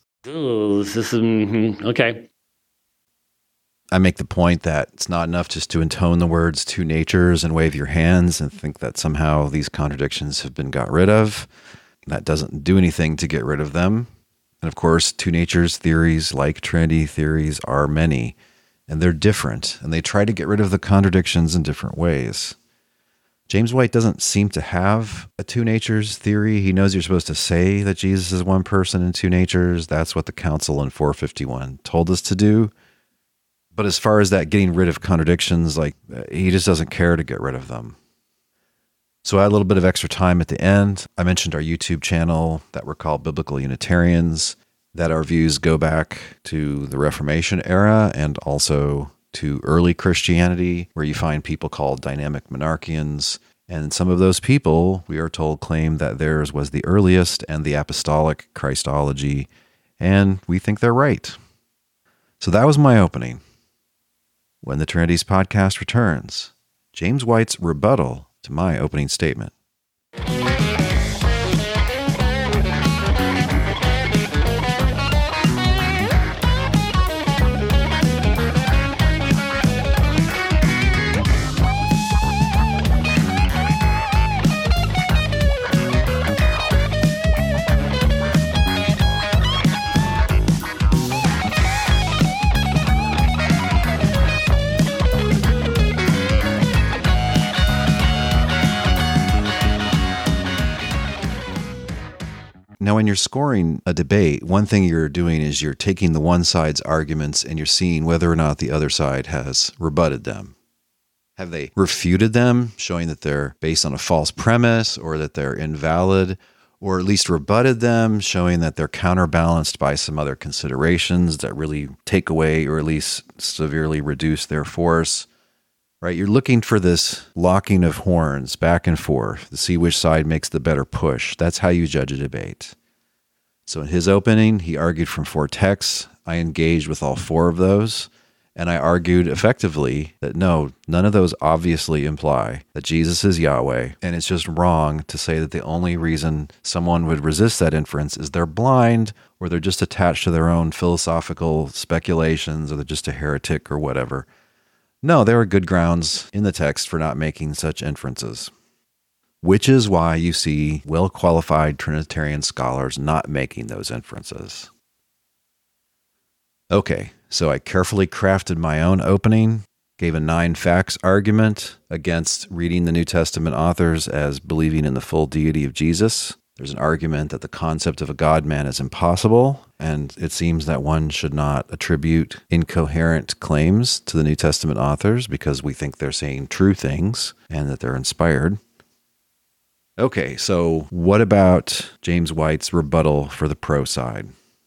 Okay. I make the point that it's not enough just to intone the words two natures and wave your hands and think that somehow these contradictions have been got rid of. That doesn't do anything to get rid of them. And of course, two natures theories, like Trinity theories, are many, and they're different, and they try to get rid of the contradictions in different ways. James White doesn't seem to have a two natures theory. He knows you're supposed to say that Jesus is one person in two natures. That's what the Council in 451 told us to do. But as far as that getting rid of contradictions, he just doesn't care to get rid of them. So I had a little bit of extra time at the end. I mentioned our YouTube channel that we're called Biblical Unitarians, that our views go back to the Reformation era and also to early Christianity, where you find people called dynamic monarchians. And some of those people, we are told, claim that theirs was the earliest and the apostolic Christology, and we think they're right. So that was my opening. When the Trinities podcast returns, James White's rebuttal to my opening statement. when you're scoring a debate, one thing you're doing is you're taking the one side's arguments and you're seeing whether or not the other side has rebutted them. Have they refuted them, showing that they're based on a false premise or that they're invalid, or at least rebutted them, showing that they're counterbalanced by some other considerations that really take away or at least severely reduce their force? Right? You're looking for this locking of horns back and forth to see which side makes the better push. That's how you judge a debate. So in his opening, he argued from 4 texts. I engaged with all 4 of those, and I argued effectively that no, none of those obviously imply that Jesus is Yahweh, and it's just wrong to say that the only reason someone would resist that inference is they're blind or they're just attached to their own philosophical speculations or they're just a heretic or whatever. No, there are good grounds in the text for not making such inferences, which is why you see well-qualified Trinitarian scholars not making those inferences. Okay, so I carefully crafted my own opening, gave a 9 facts argument against reading the New Testament authors as believing in the full deity of Jesus. There's an argument that the concept of a God-man is impossible, and it seems that one should not attribute incoherent claims to the New Testament authors because we think they're saying true things and that they're inspired. Okay, so what about James White's rebuttal for the pro side?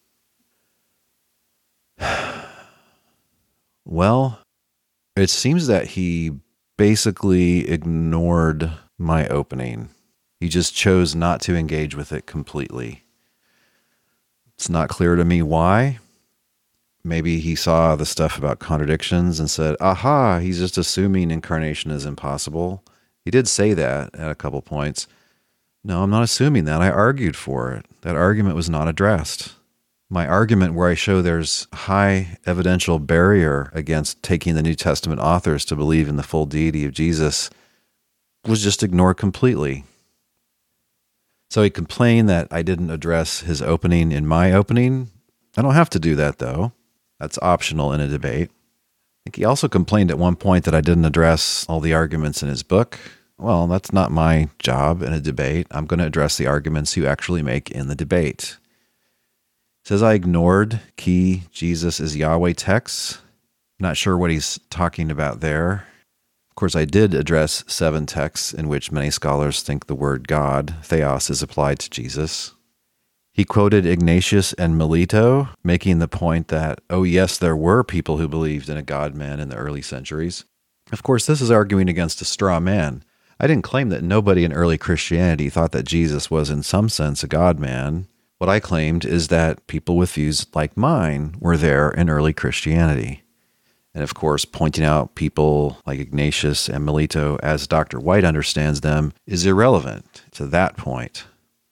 Well, it seems that he basically ignored my opening. He just chose not to engage with it completely. It's not clear to me why. Maybe he saw the stuff about contradictions and said, aha, he's just assuming incarnation is impossible. He did say that at a couple points. No, I'm not assuming that. I argued for it. That argument was not addressed. My argument where I show there's a high evidential barrier against taking the New Testament authors to believe in the full deity of Jesus was just ignored completely. So he complained that I didn't address his opening in my opening. I don't have to do that, though. That's optional in a debate. I think he also complained at one point that I didn't address all the arguments in his book. Well, that's not my job in a debate. I'm going to address the arguments you actually make in the debate. It says I ignored key Jesus is Yahweh texts. Not sure what he's talking about there. Of course, I did address 7 texts in which many scholars think the word God, theos, is applied to Jesus. He quoted Ignatius and Melito, making the point that, oh yes, there were people who believed in a God-man in the early centuries. Of course, this is arguing against a straw man. I didn't claim that nobody in early Christianity thought that Jesus was in some sense a God-man. What I claimed is that people with views like mine were there in early Christianity. And of course, pointing out people like Ignatius and Melito as Dr. White understands them is irrelevant to that point.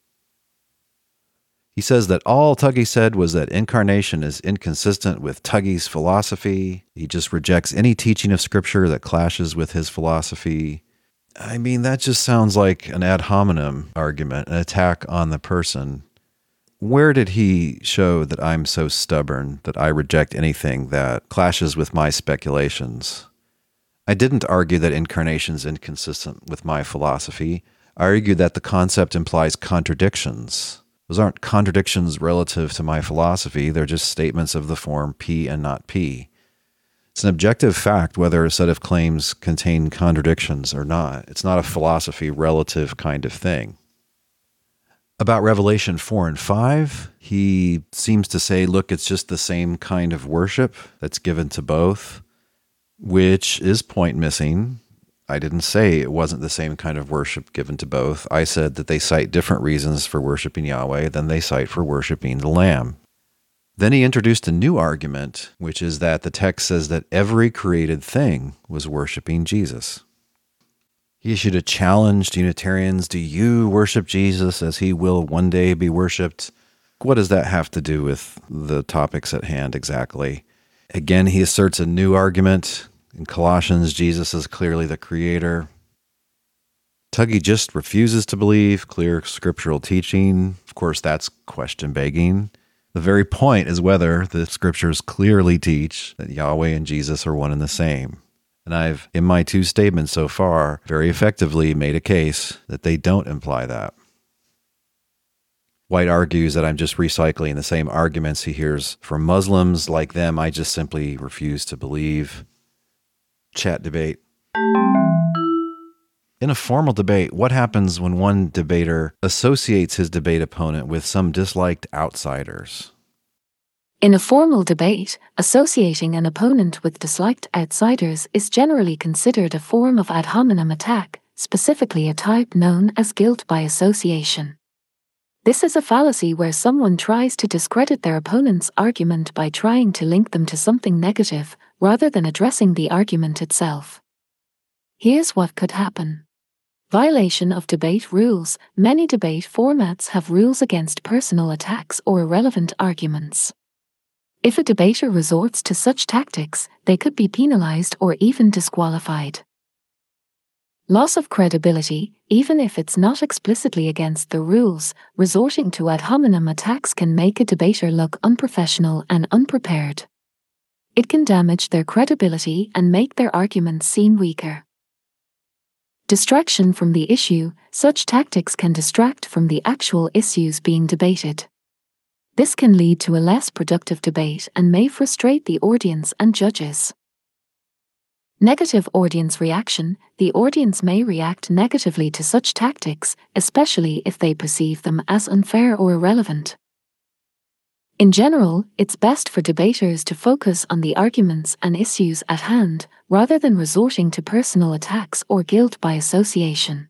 He says that all Tuggy said was that incarnation is inconsistent with Tuggy's philosophy. He just rejects any teaching of Scripture that clashes with his philosophy. I mean, that just sounds like an ad hominem argument, an attack on the person. Where did he show that I'm so stubborn that I reject anything that clashes with my speculations? I didn't argue that incarnation is inconsistent with my philosophy. I argued that the concept implies contradictions. Those aren't contradictions relative to my philosophy. They're just statements of the form P and not P. It's an objective fact whether a set of claims contain contradictions or not. It's not a philosophy relative kind of thing. About Revelation 4 and 5, he seems to say, look, it's just the same kind of worship that's given to both, which is point missing. I didn't say it wasn't the same kind of worship given to both. I said that they cite different reasons for worshiping Yahweh than they cite for worshiping the Lamb. Then he introduced a new argument, which is that the text says that every created thing was worshiping Jesus. He issued a challenge to Unitarians. Do you worship Jesus as he will one day be worshiped? What does that have to do with the topics at hand exactly? Again, he asserts a new argument. In Colossians, Jesus is clearly the creator. Tuggy just refuses to believe clear scriptural teaching. Of course, that's question-begging. The very point is whether the scriptures clearly teach that Yahweh and Jesus are one and the same. And I've, in my 2 statements so far, very effectively made a case that they don't imply that. White argues that I'm just recycling the same arguments he hears from Muslims. Like them, I just simply refuse to believe. Chat debate. In a formal debate, what happens when one debater associates his debate opponent with some disliked outsiders? In a formal debate, associating an opponent with disliked outsiders is generally considered a form of ad hominem attack, specifically a type known as guilt by association. This is a fallacy where someone tries to discredit their opponent's argument by trying to link them to something negative, rather than addressing the argument itself. Here's what could happen. Violation of debate rules. Many debate formats have rules against personal attacks or irrelevant arguments. If a debater resorts to such tactics, they could be penalized or even disqualified. Loss of credibility. Even if it's not explicitly against the rules, resorting to ad hominem attacks can make a debater look unprofessional and unprepared. It can damage their credibility and make their arguments seem weaker. Distraction from the issue. Such tactics can distract from the actual issues being debated. This can lead to a less productive debate and may frustrate the audience and judges. Negative audience reaction. The audience may react negatively to such tactics, especially if they perceive them as unfair or irrelevant. In general, it's best for debaters to focus on the arguments and issues at hand, rather than resorting to personal attacks or guilt by association.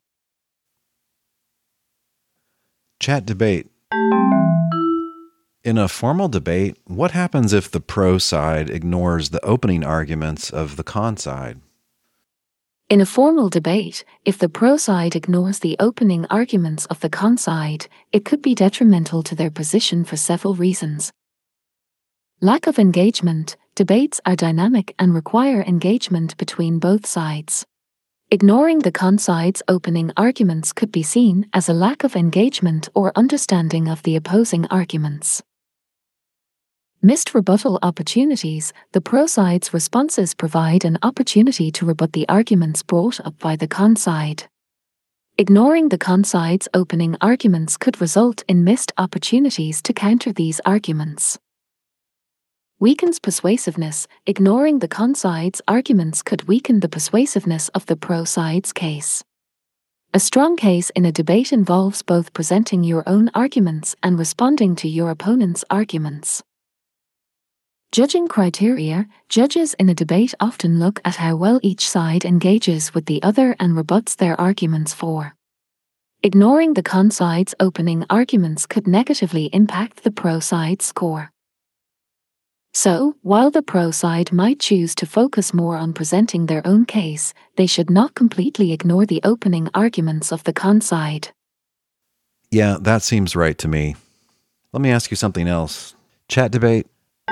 Chat debate. In a formal debate, what happens if the pro side ignores the opening arguments of the con side? In a formal debate, if the pro side ignores the opening arguments of the con side, it could be detrimental to their position for several reasons. Lack of engagement. Debates are dynamic and require engagement between both sides. Ignoring the con side's opening arguments could be seen as a lack of engagement or understanding of the opposing arguments. Missed rebuttal opportunities. The pro side's responses provide an opportunity to rebut the arguments brought up by the con side. Ignoring the con side's opening arguments could result in missed opportunities to counter these arguments. Weakens persuasiveness. Ignoring the con side's arguments could weaken the persuasiveness of the pro side's case. A strong case in a debate involves both presenting your own arguments and responding to your opponent's arguments. Judging criteria. Judges in a debate often look at how well each side engages with the other and rebuts their arguments for. Ignoring the con side's opening arguments could negatively impact the pro side's score. So, while the pro side might choose to focus more on presenting their own case, they should not completely ignore the opening arguments of the con side. Yeah, that seems right to me. Let me ask you something else. Chat debate.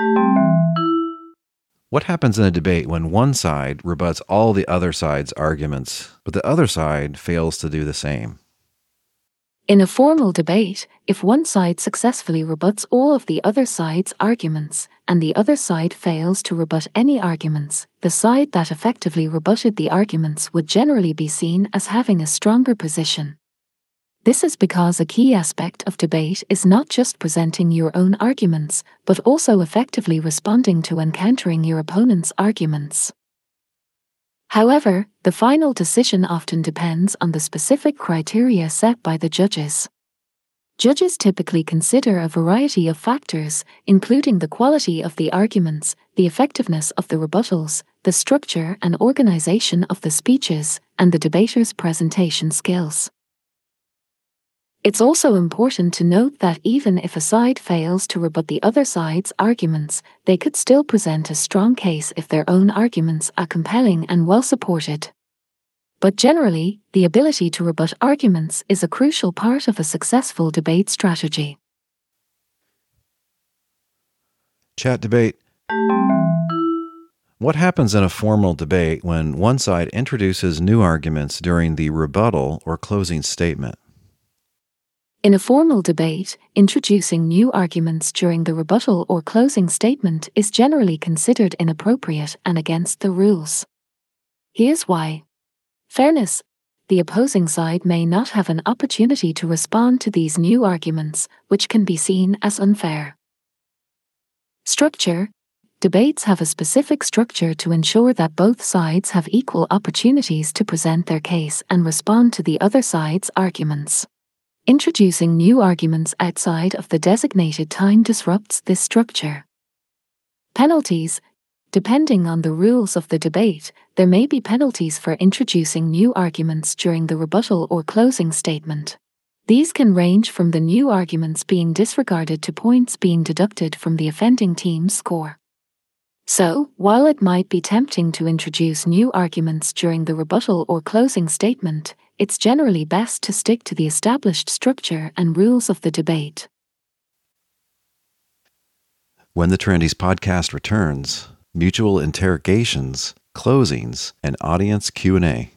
What happens in a debate when one side rebuts all the other side's arguments, but the other side fails to do the same? In a formal debate, if one side successfully rebuts all of the other side's arguments, and the other side fails to rebut any arguments, the side that effectively rebutted the arguments would generally be seen as having a stronger position. This is because a key aspect of debate is not just presenting your own arguments, but also effectively responding to and countering your opponent's arguments. However, the final decision often depends on the specific criteria set by the judges. Judges typically consider a variety of factors, including the quality of the arguments, the effectiveness of the rebuttals, the structure and organization of the speeches, and the debater's presentation skills. It's also important to note that even if a side fails to rebut the other side's arguments, they could still present a strong case if their own arguments are compelling and well supported. But generally, the ability to rebut arguments is a crucial part of a successful debate strategy. Chat debate. What happens in a formal debate when one side introduces new arguments during the rebuttal or closing statement? In a formal debate, introducing new arguments during the rebuttal or closing statement is generally considered inappropriate and against the rules. Here's why. Fairness. the opposing side may not have an opportunity to respond to these new arguments, which can be seen as unfair. Structure. Debates have a specific structure to ensure that both sides have equal opportunities to present their case and respond to the other side's arguments. Introducing new arguments outside of the designated time disrupts this structure. Penalties. Depending on the rules of the debate, there may be penalties for introducing new arguments during the rebuttal or closing statement. These can range from the new arguments being disregarded to points being deducted from the offending team's score. So, while it might be tempting to introduce new arguments during the rebuttal or closing statement, it's generally best to stick to the established structure and rules of the debate. When the Trinities podcast returns, mutual interrogations, closings, and audience Q&A.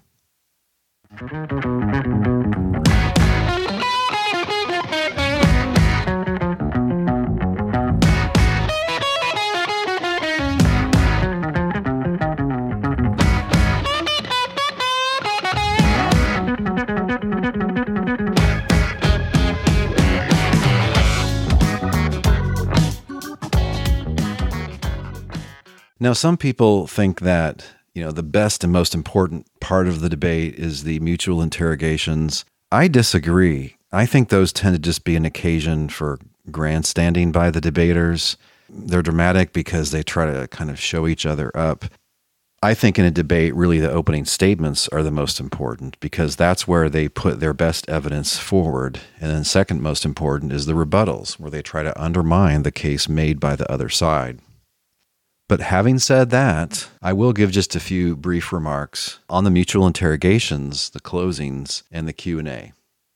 Now, some people think that, the best and most important part of the debate is the mutual interrogations. I disagree. I think those tend to just be an occasion for grandstanding by the debaters. They're dramatic because they try to kind of show each other up. I think in a debate, really the opening statements are the most important because that's where they put their best evidence forward. And then second most important is the rebuttals, where they try to undermine the case made by the other side. But having said that, I will give just a few brief remarks on the mutual interrogations, the closings, and the Q&A.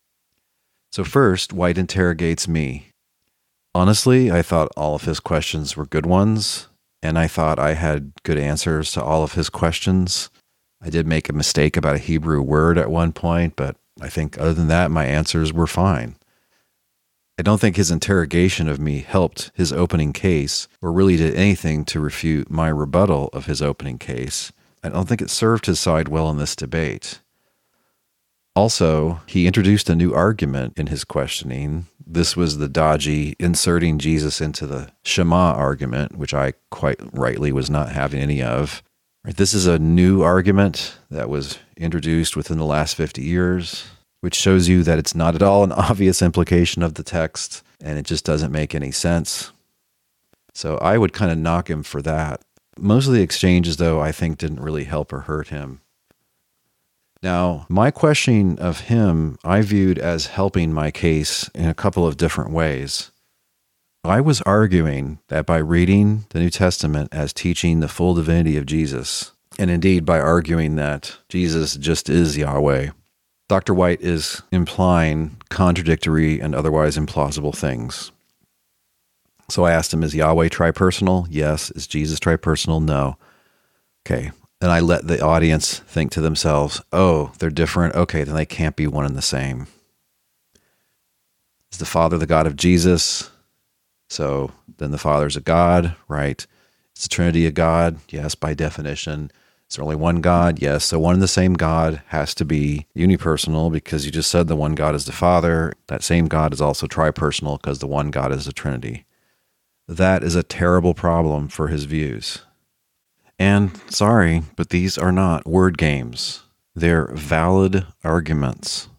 So first, White interrogates me. Honestly, I thought all of his questions were good ones, and I thought I had good answers to all of his questions. I did make a mistake about a Hebrew word at one point, but I think other than that, my answers were fine. I don't think his interrogation of me helped his opening case or really did anything to refute my rebuttal of his opening case. I don't think it served his side well in this debate. Also, he introduced a new argument in his questioning. This was the dodgy inserting Jesus into the Shema argument, which I quite rightly was not having any of. This is a new argument that was introduced within the last 50 years. Which shows you that it's not at all an obvious implication of the text, and it just doesn't make any sense. So I would kind of knock him for that. Most of the exchanges, though, I think didn't really help or hurt him. Now, my questioning of him, I viewed as helping my case in a couple of different ways. I was arguing that by reading the New Testament as teaching the full divinity of Jesus, and indeed by arguing that Jesus just is Yahweh, Dr. White is implying contradictory and otherwise implausible things. So I asked him, is Yahweh tripersonal? Yes. Is Jesus tripersonal? No. Okay. And I let the audience think to themselves, oh, they're different. Okay, then they can't be one and the same. Is the Father the God of Jesus? So then the Father's a God, right? Is the Trinity a God? Yes, by definition. Is there only one God? Yes. So one and the same God has to be unipersonal because you just said the one God is the Father. That same God is also tripersonal because the one God is the Trinity. That is a terrible problem for his views. And sorry, but these are not word games. They're valid arguments.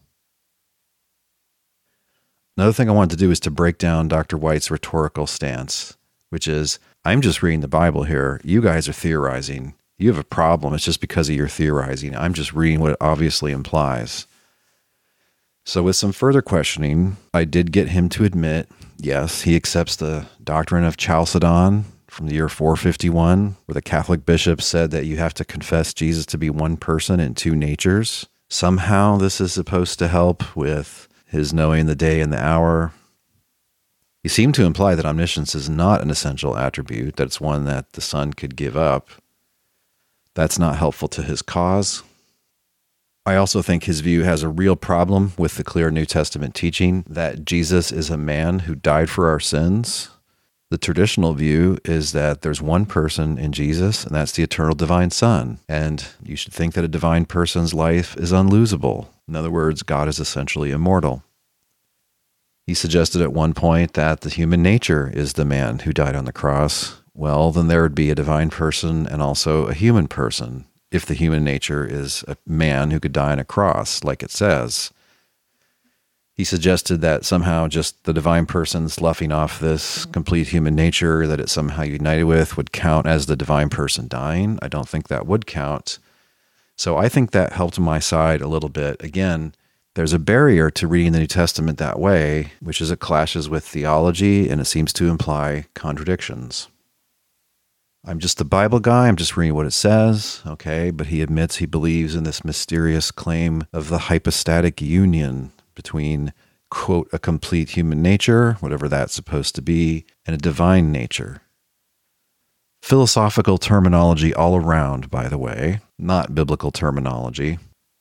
Another thing I wanted to do is to break down Dr. White's rhetorical stance, which is, I'm just reading the Bible here. You guys are theorizing. You have a problem. It's just because of your theorizing. I'm just reading what it obviously implies. So with some further questioning, I did get him to admit, yes, he accepts the doctrine of Chalcedon from the year 451, where the Catholic bishop said that you have to confess Jesus to be one person in two natures. Somehow this is supposed to help with his knowing the day and the hour. He seemed to imply that omniscience is not an essential attribute, that it's one that the Son could give up. That's not helpful to his cause. I also think his view has a real problem with the clear New Testament teaching that Jesus is a man who died for our sins. The traditional view is that there's one person in Jesus, and that's the eternal divine Son. And you should think that a divine person's life is unlosable. In other words, God is essentially immortal. He suggested at one point that the human nature is the man who died on the cross. Well, then there would be a divine person and also a human person, if the human nature is a man who could die on a cross, like it says. He suggested that somehow just the divine person sloughing off this complete human nature that it's somehow united with would count as the divine person dying. I don't think that would count. So I think that helped my side a little bit. Again, there's a barrier to reading the New Testament that way, which is it clashes with theology and it seems to imply contradictions. I'm just the Bible guy. I'm just reading what it says. Okay, but he admits he believes in this mysterious claim of the hypostatic union between, quote, a complete human nature, whatever that's supposed to be, and a divine nature. Philosophical terminology all around, by the way, not biblical terminology.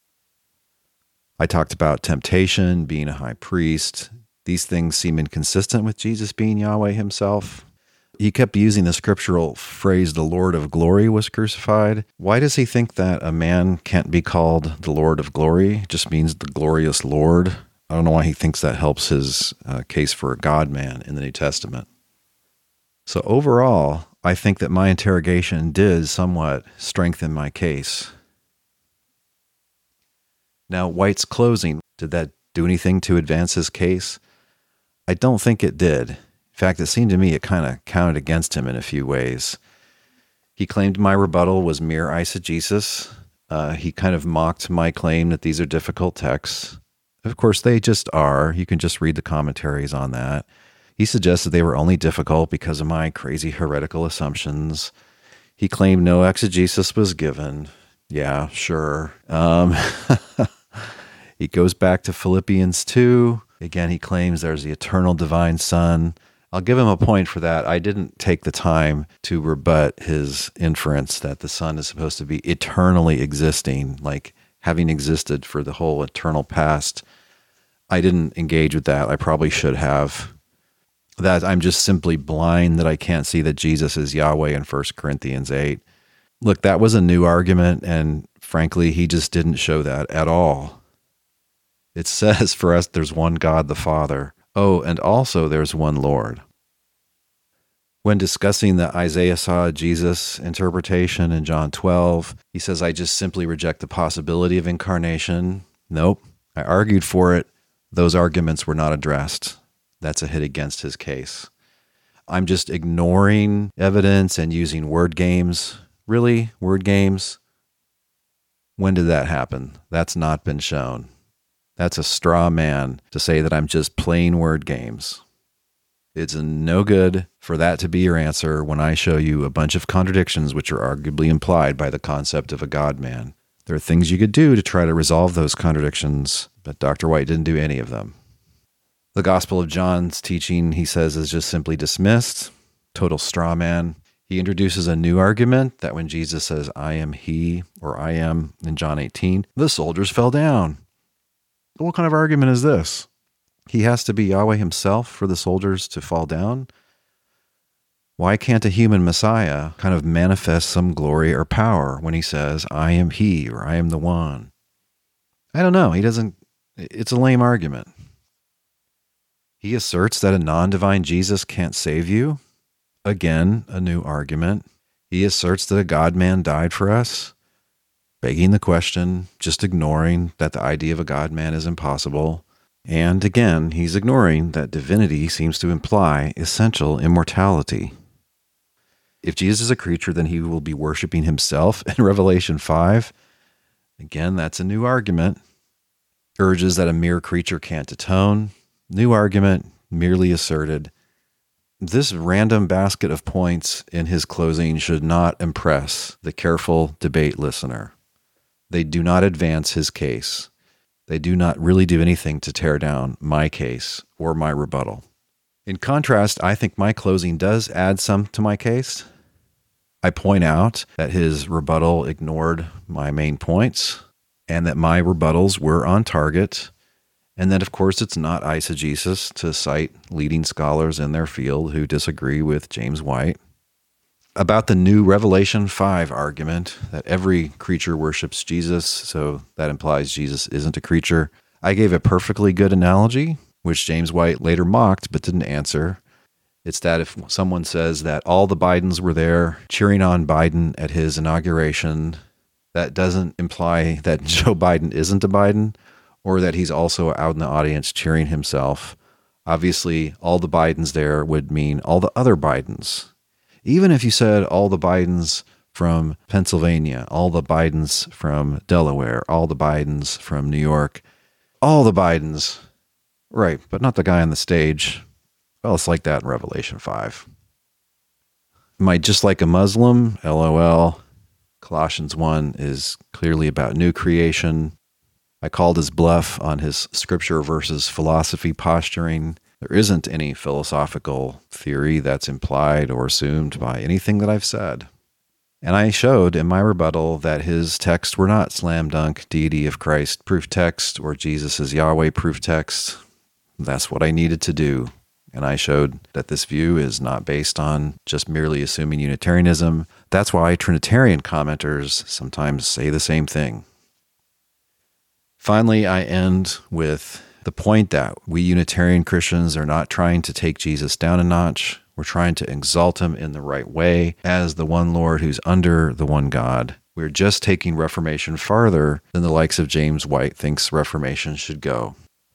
I talked about temptation, being a high priest. These things seem inconsistent with Jesus being Yahweh himself. He kept using the scriptural phrase, the Lord of glory was crucified. Why does he think that a man can't be called the Lord of glory? It just means the glorious Lord. I don't know why he thinks that helps his case for a God-man in the New Testament. So overall, I think that my interrogation did somewhat strengthen my case. Now, White's closing, did that do anything to advance his case? I don't think it did. In fact, it seemed to me it kind of counted against him in a few ways. He claimed my rebuttal was mere eisegesis. He kind of mocked my claim that these are difficult texts. Of course, they just are. You can just read the commentaries on that. He suggested they were only difficult because of my crazy heretical assumptions. He claimed no exegesis was given. Yeah, sure. He goes back to Philippians 2. Again, he claims there's the eternal divine Son. I'll give him a point for that. I didn't take the time to rebut his inference that the Son is supposed to be eternally existing, like having existed for the whole eternal past. I didn't engage with that. I probably should have. That I'm just simply blind that I can't see that Jesus is Yahweh in 1 Corinthians 8. Look, that was a new argument, and frankly, he just didn't show that at all. It says for us there's one God the Father. Oh, and also there's one Lord. When discussing the Isaiah saw Jesus interpretation in John 12, he says, I just simply reject the possibility of incarnation. Nope, I argued for it. Those arguments were not addressed. That's a hit against his case. I'm just ignoring evidence and using word games. Really? Word games? When did that happen? That's not been shown. That's a straw man to say that I'm just playing word games. It's no good for that to be your answer when I show you a bunch of contradictions which are arguably implied by the concept of a God-man. There are things you could do to try to resolve those contradictions, but Dr. White didn't do any of them. The Gospel of John's teaching, he says, is just simply dismissed. Total straw man. He introduces a new argument that when Jesus says, I am he, or I am, in John 18, the soldiers fell down. What kind of argument is this? He has to be Yahweh himself for the soldiers to fall down? Why can't a human Messiah kind of manifest some glory or power when he says, I am he, or I am the one? I don't know. He doesn't. It's a lame argument. He asserts that a non-divine Jesus can't save you. Again, a new argument. He asserts that a God-man died for us. Begging the question, just ignoring that the idea of a God-man is impossible. And again, he's ignoring that divinity seems to imply essential immortality. If Jesus is a creature, then he will be worshiping himself in Revelation 5. Again, that's a new argument. Urges that a mere creature can't atone. New argument, merely asserted. This random basket of points in his closing should not impress the careful debate listener. They do not advance his case. They do not really do anything to tear down my case or my rebuttal. In contrast, I think my closing does add some to my case. I point out that his rebuttal ignored my main points and that my rebuttals were on target And then, of course, it's not eisegesis to cite leading scholars in their field who disagree with James White. About the new Revelation 5 argument that every creature worships Jesus, so that implies Jesus isn't a creature, I gave a perfectly good analogy, which James White later mocked but didn't answer. It's that if someone says that all the Bidens were there cheering on Biden at his inauguration, that doesn't imply that Joe Biden isn't a Biden, or that he's also out in the audience cheering himself. Obviously, all the Bidens there would mean all the other Bidens. Even if you said all the Bidens from Pennsylvania, all the Bidens from Delaware, all the Bidens from New York, all the Bidens, right, but not the guy on the stage. Well, it's like that in Revelation 5. Am I just like a Muslim? LOL. Colossians 1 is clearly about new creation. I called his bluff on his scripture versus philosophy posturing. There isn't any philosophical theory that's implied or assumed by anything that I've said. And I showed in my rebuttal that his texts were not slam dunk deity of Christ proof text or Jesus is Yahweh proof text. That's what I needed to do. And I showed that this view is not based on just merely assuming Unitarianism. That's why Trinitarian commenters sometimes say the same thing. Finally, I end with the point that we Unitarian Christians are not trying to take Jesus down a notch. We're trying to exalt him in the right way as the one Lord who's under the one God. We're just taking Reformation farther than the likes of James White thinks Reformation should go.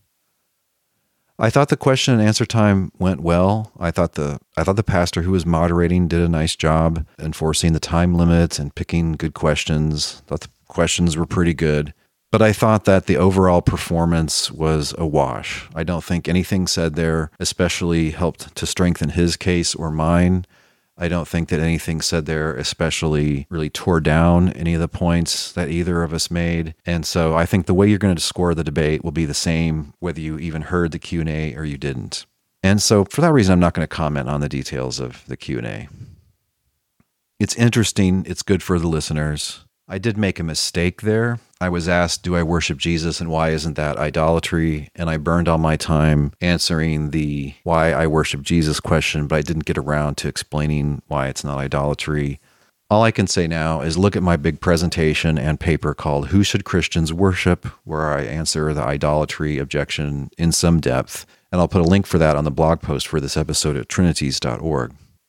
I thought the question and answer time went well. I thought the pastor who was moderating did a nice job enforcing the time limits and picking good questions. I thought the questions were pretty good. But I thought that the overall performance was a wash. I don't think anything said there especially helped to strengthen his case or mine. I don't think that anything said there especially really tore down any of the points that either of us made. And so I think the way you're going to score the debate will be the same whether you even heard the Q&A or you didn't. And so for that reason, I'm not going to comment on the details of the Q&A. It's interesting. It's good for the listeners. I did make a mistake there. I was asked, do I worship Jesus and why isn't that idolatry? And I burned all my time answering the why I worship Jesus question, but I didn't get around to explaining why it's not idolatry. All I can say now is look at my big presentation and paper called Who Should Christians Worship?, where I answer the idolatry objection in some depth. And I'll put a link for that on the blog post for this episode at trinities.org.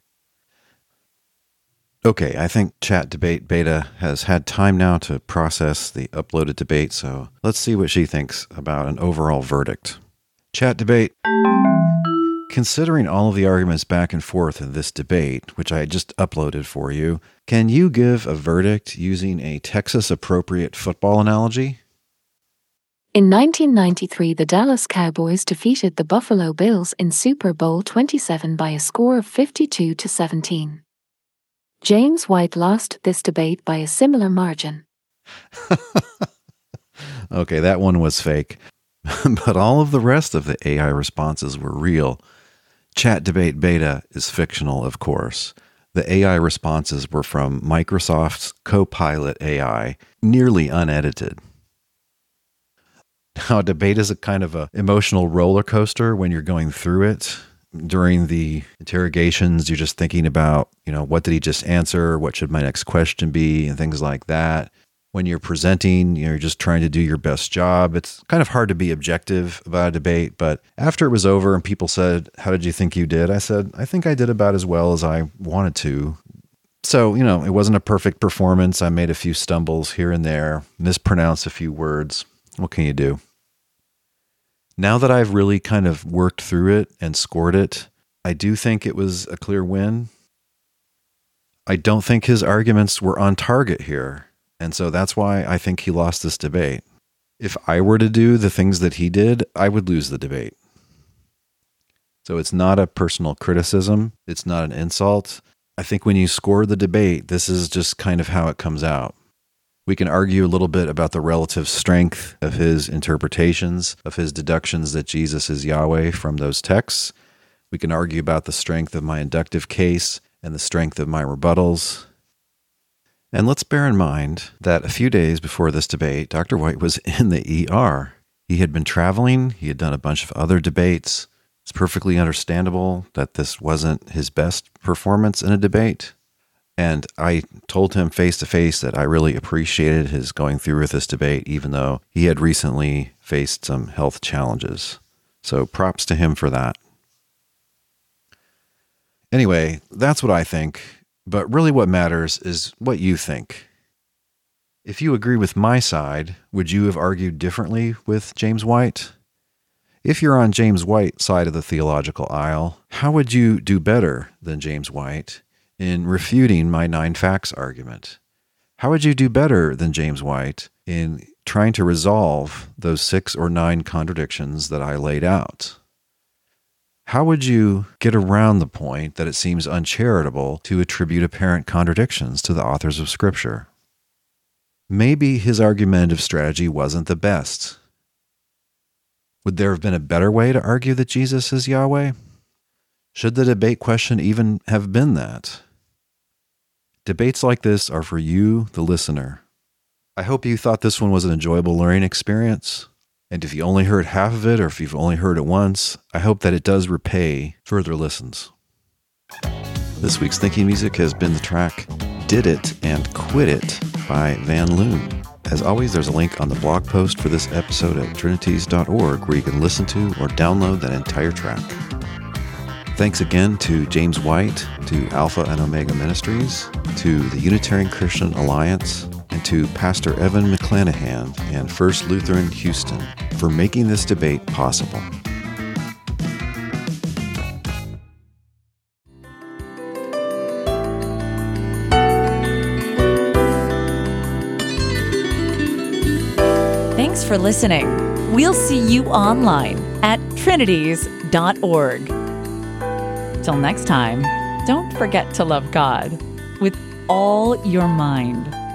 Okay, I think Chat Debate Beta has had time now to process the uploaded debate, so let's see what she thinks about an overall verdict. Chat Debate. Considering all of the arguments back and forth in this debate, which I just uploaded for you, can you give a verdict using a Texas-appropriate football analogy? In 1993, the Dallas Cowboys defeated the Buffalo Bills in Super Bowl 27 by a score of 52-17. James White lost this debate by a similar margin. Okay, that one was fake. But all of the rest of the AI responses were real. Chat Debate Beta is fictional, of course. The AI responses were from Microsoft's Copilot AI, nearly unedited. Now, a debate is a kind of an emotional roller coaster when you're going through it. During the interrogations, you're just thinking about, what did he just answer? What should my next question be? And things like that. When you're presenting, you're just trying to do your best job. It's kind of hard to be objective about a debate. But after it was over and people said, how did you think you did? I said, I think I did about as well as I wanted to. So, it wasn't a perfect performance. I made a few stumbles here and there, mispronounced a few words. What can you do? Now that I've really kind of worked through it and scored it, I do think it was a clear win. I don't think his arguments were on target here, and so that's why I think he lost this debate. If I were to do the things that he did, I would lose the debate. So it's not a personal criticism. It's not an insult. I think when you score the debate, this is just kind of how it comes out. We can argue a little bit about the relative strength of his interpretations, of his deductions that Jesus is Yahweh from those texts. We can argue about the strength of my inductive case and the strength of my rebuttals. And let's bear in mind that a few days before this debate, Dr. White was in the ER. He had been traveling. He had done a bunch of other debates. It's perfectly understandable that this wasn't his best performance in a debate. And I told him face to face that I really appreciated his going through with this debate, even though he had recently faced some health challenges. So props to him for that. Anyway, that's what I think. But really what matters is what you think. If you agree with my side, would you have argued differently with James White? If you're on James White's side of the theological aisle, how would you do better than James White in refuting my 9 facts argument? How would you do better than James White in trying to resolve those 6 or 9 contradictions that I laid out? How would you get around the point that it seems uncharitable to attribute apparent contradictions to the authors of Scripture? Maybe his argumentative strategy wasn't the best. Would there have been a better way to argue that Jesus is Yahweh? Should the debate question even have been that? Debates like this are for you, the listener. I hope you thought this one was an enjoyable learning experience. And if you only heard half of it, or if you've only heard it once, I hope that it does repay further listens. This week's Thinking Music has been the track Did It and Quit It by Van Loon. As always, there's a link on the blog post for this episode at trinities.org where you can listen to or download that entire track. Thanks again to James White, to Alpha and Omega Ministries, to the Unitarian Christian Alliance, and to Pastor Evan McClanahan and First Lutheran Houston for making this debate possible. Thanks for listening. We'll see you online at trinities.org. Till next time, don't forget to love God with all your mind.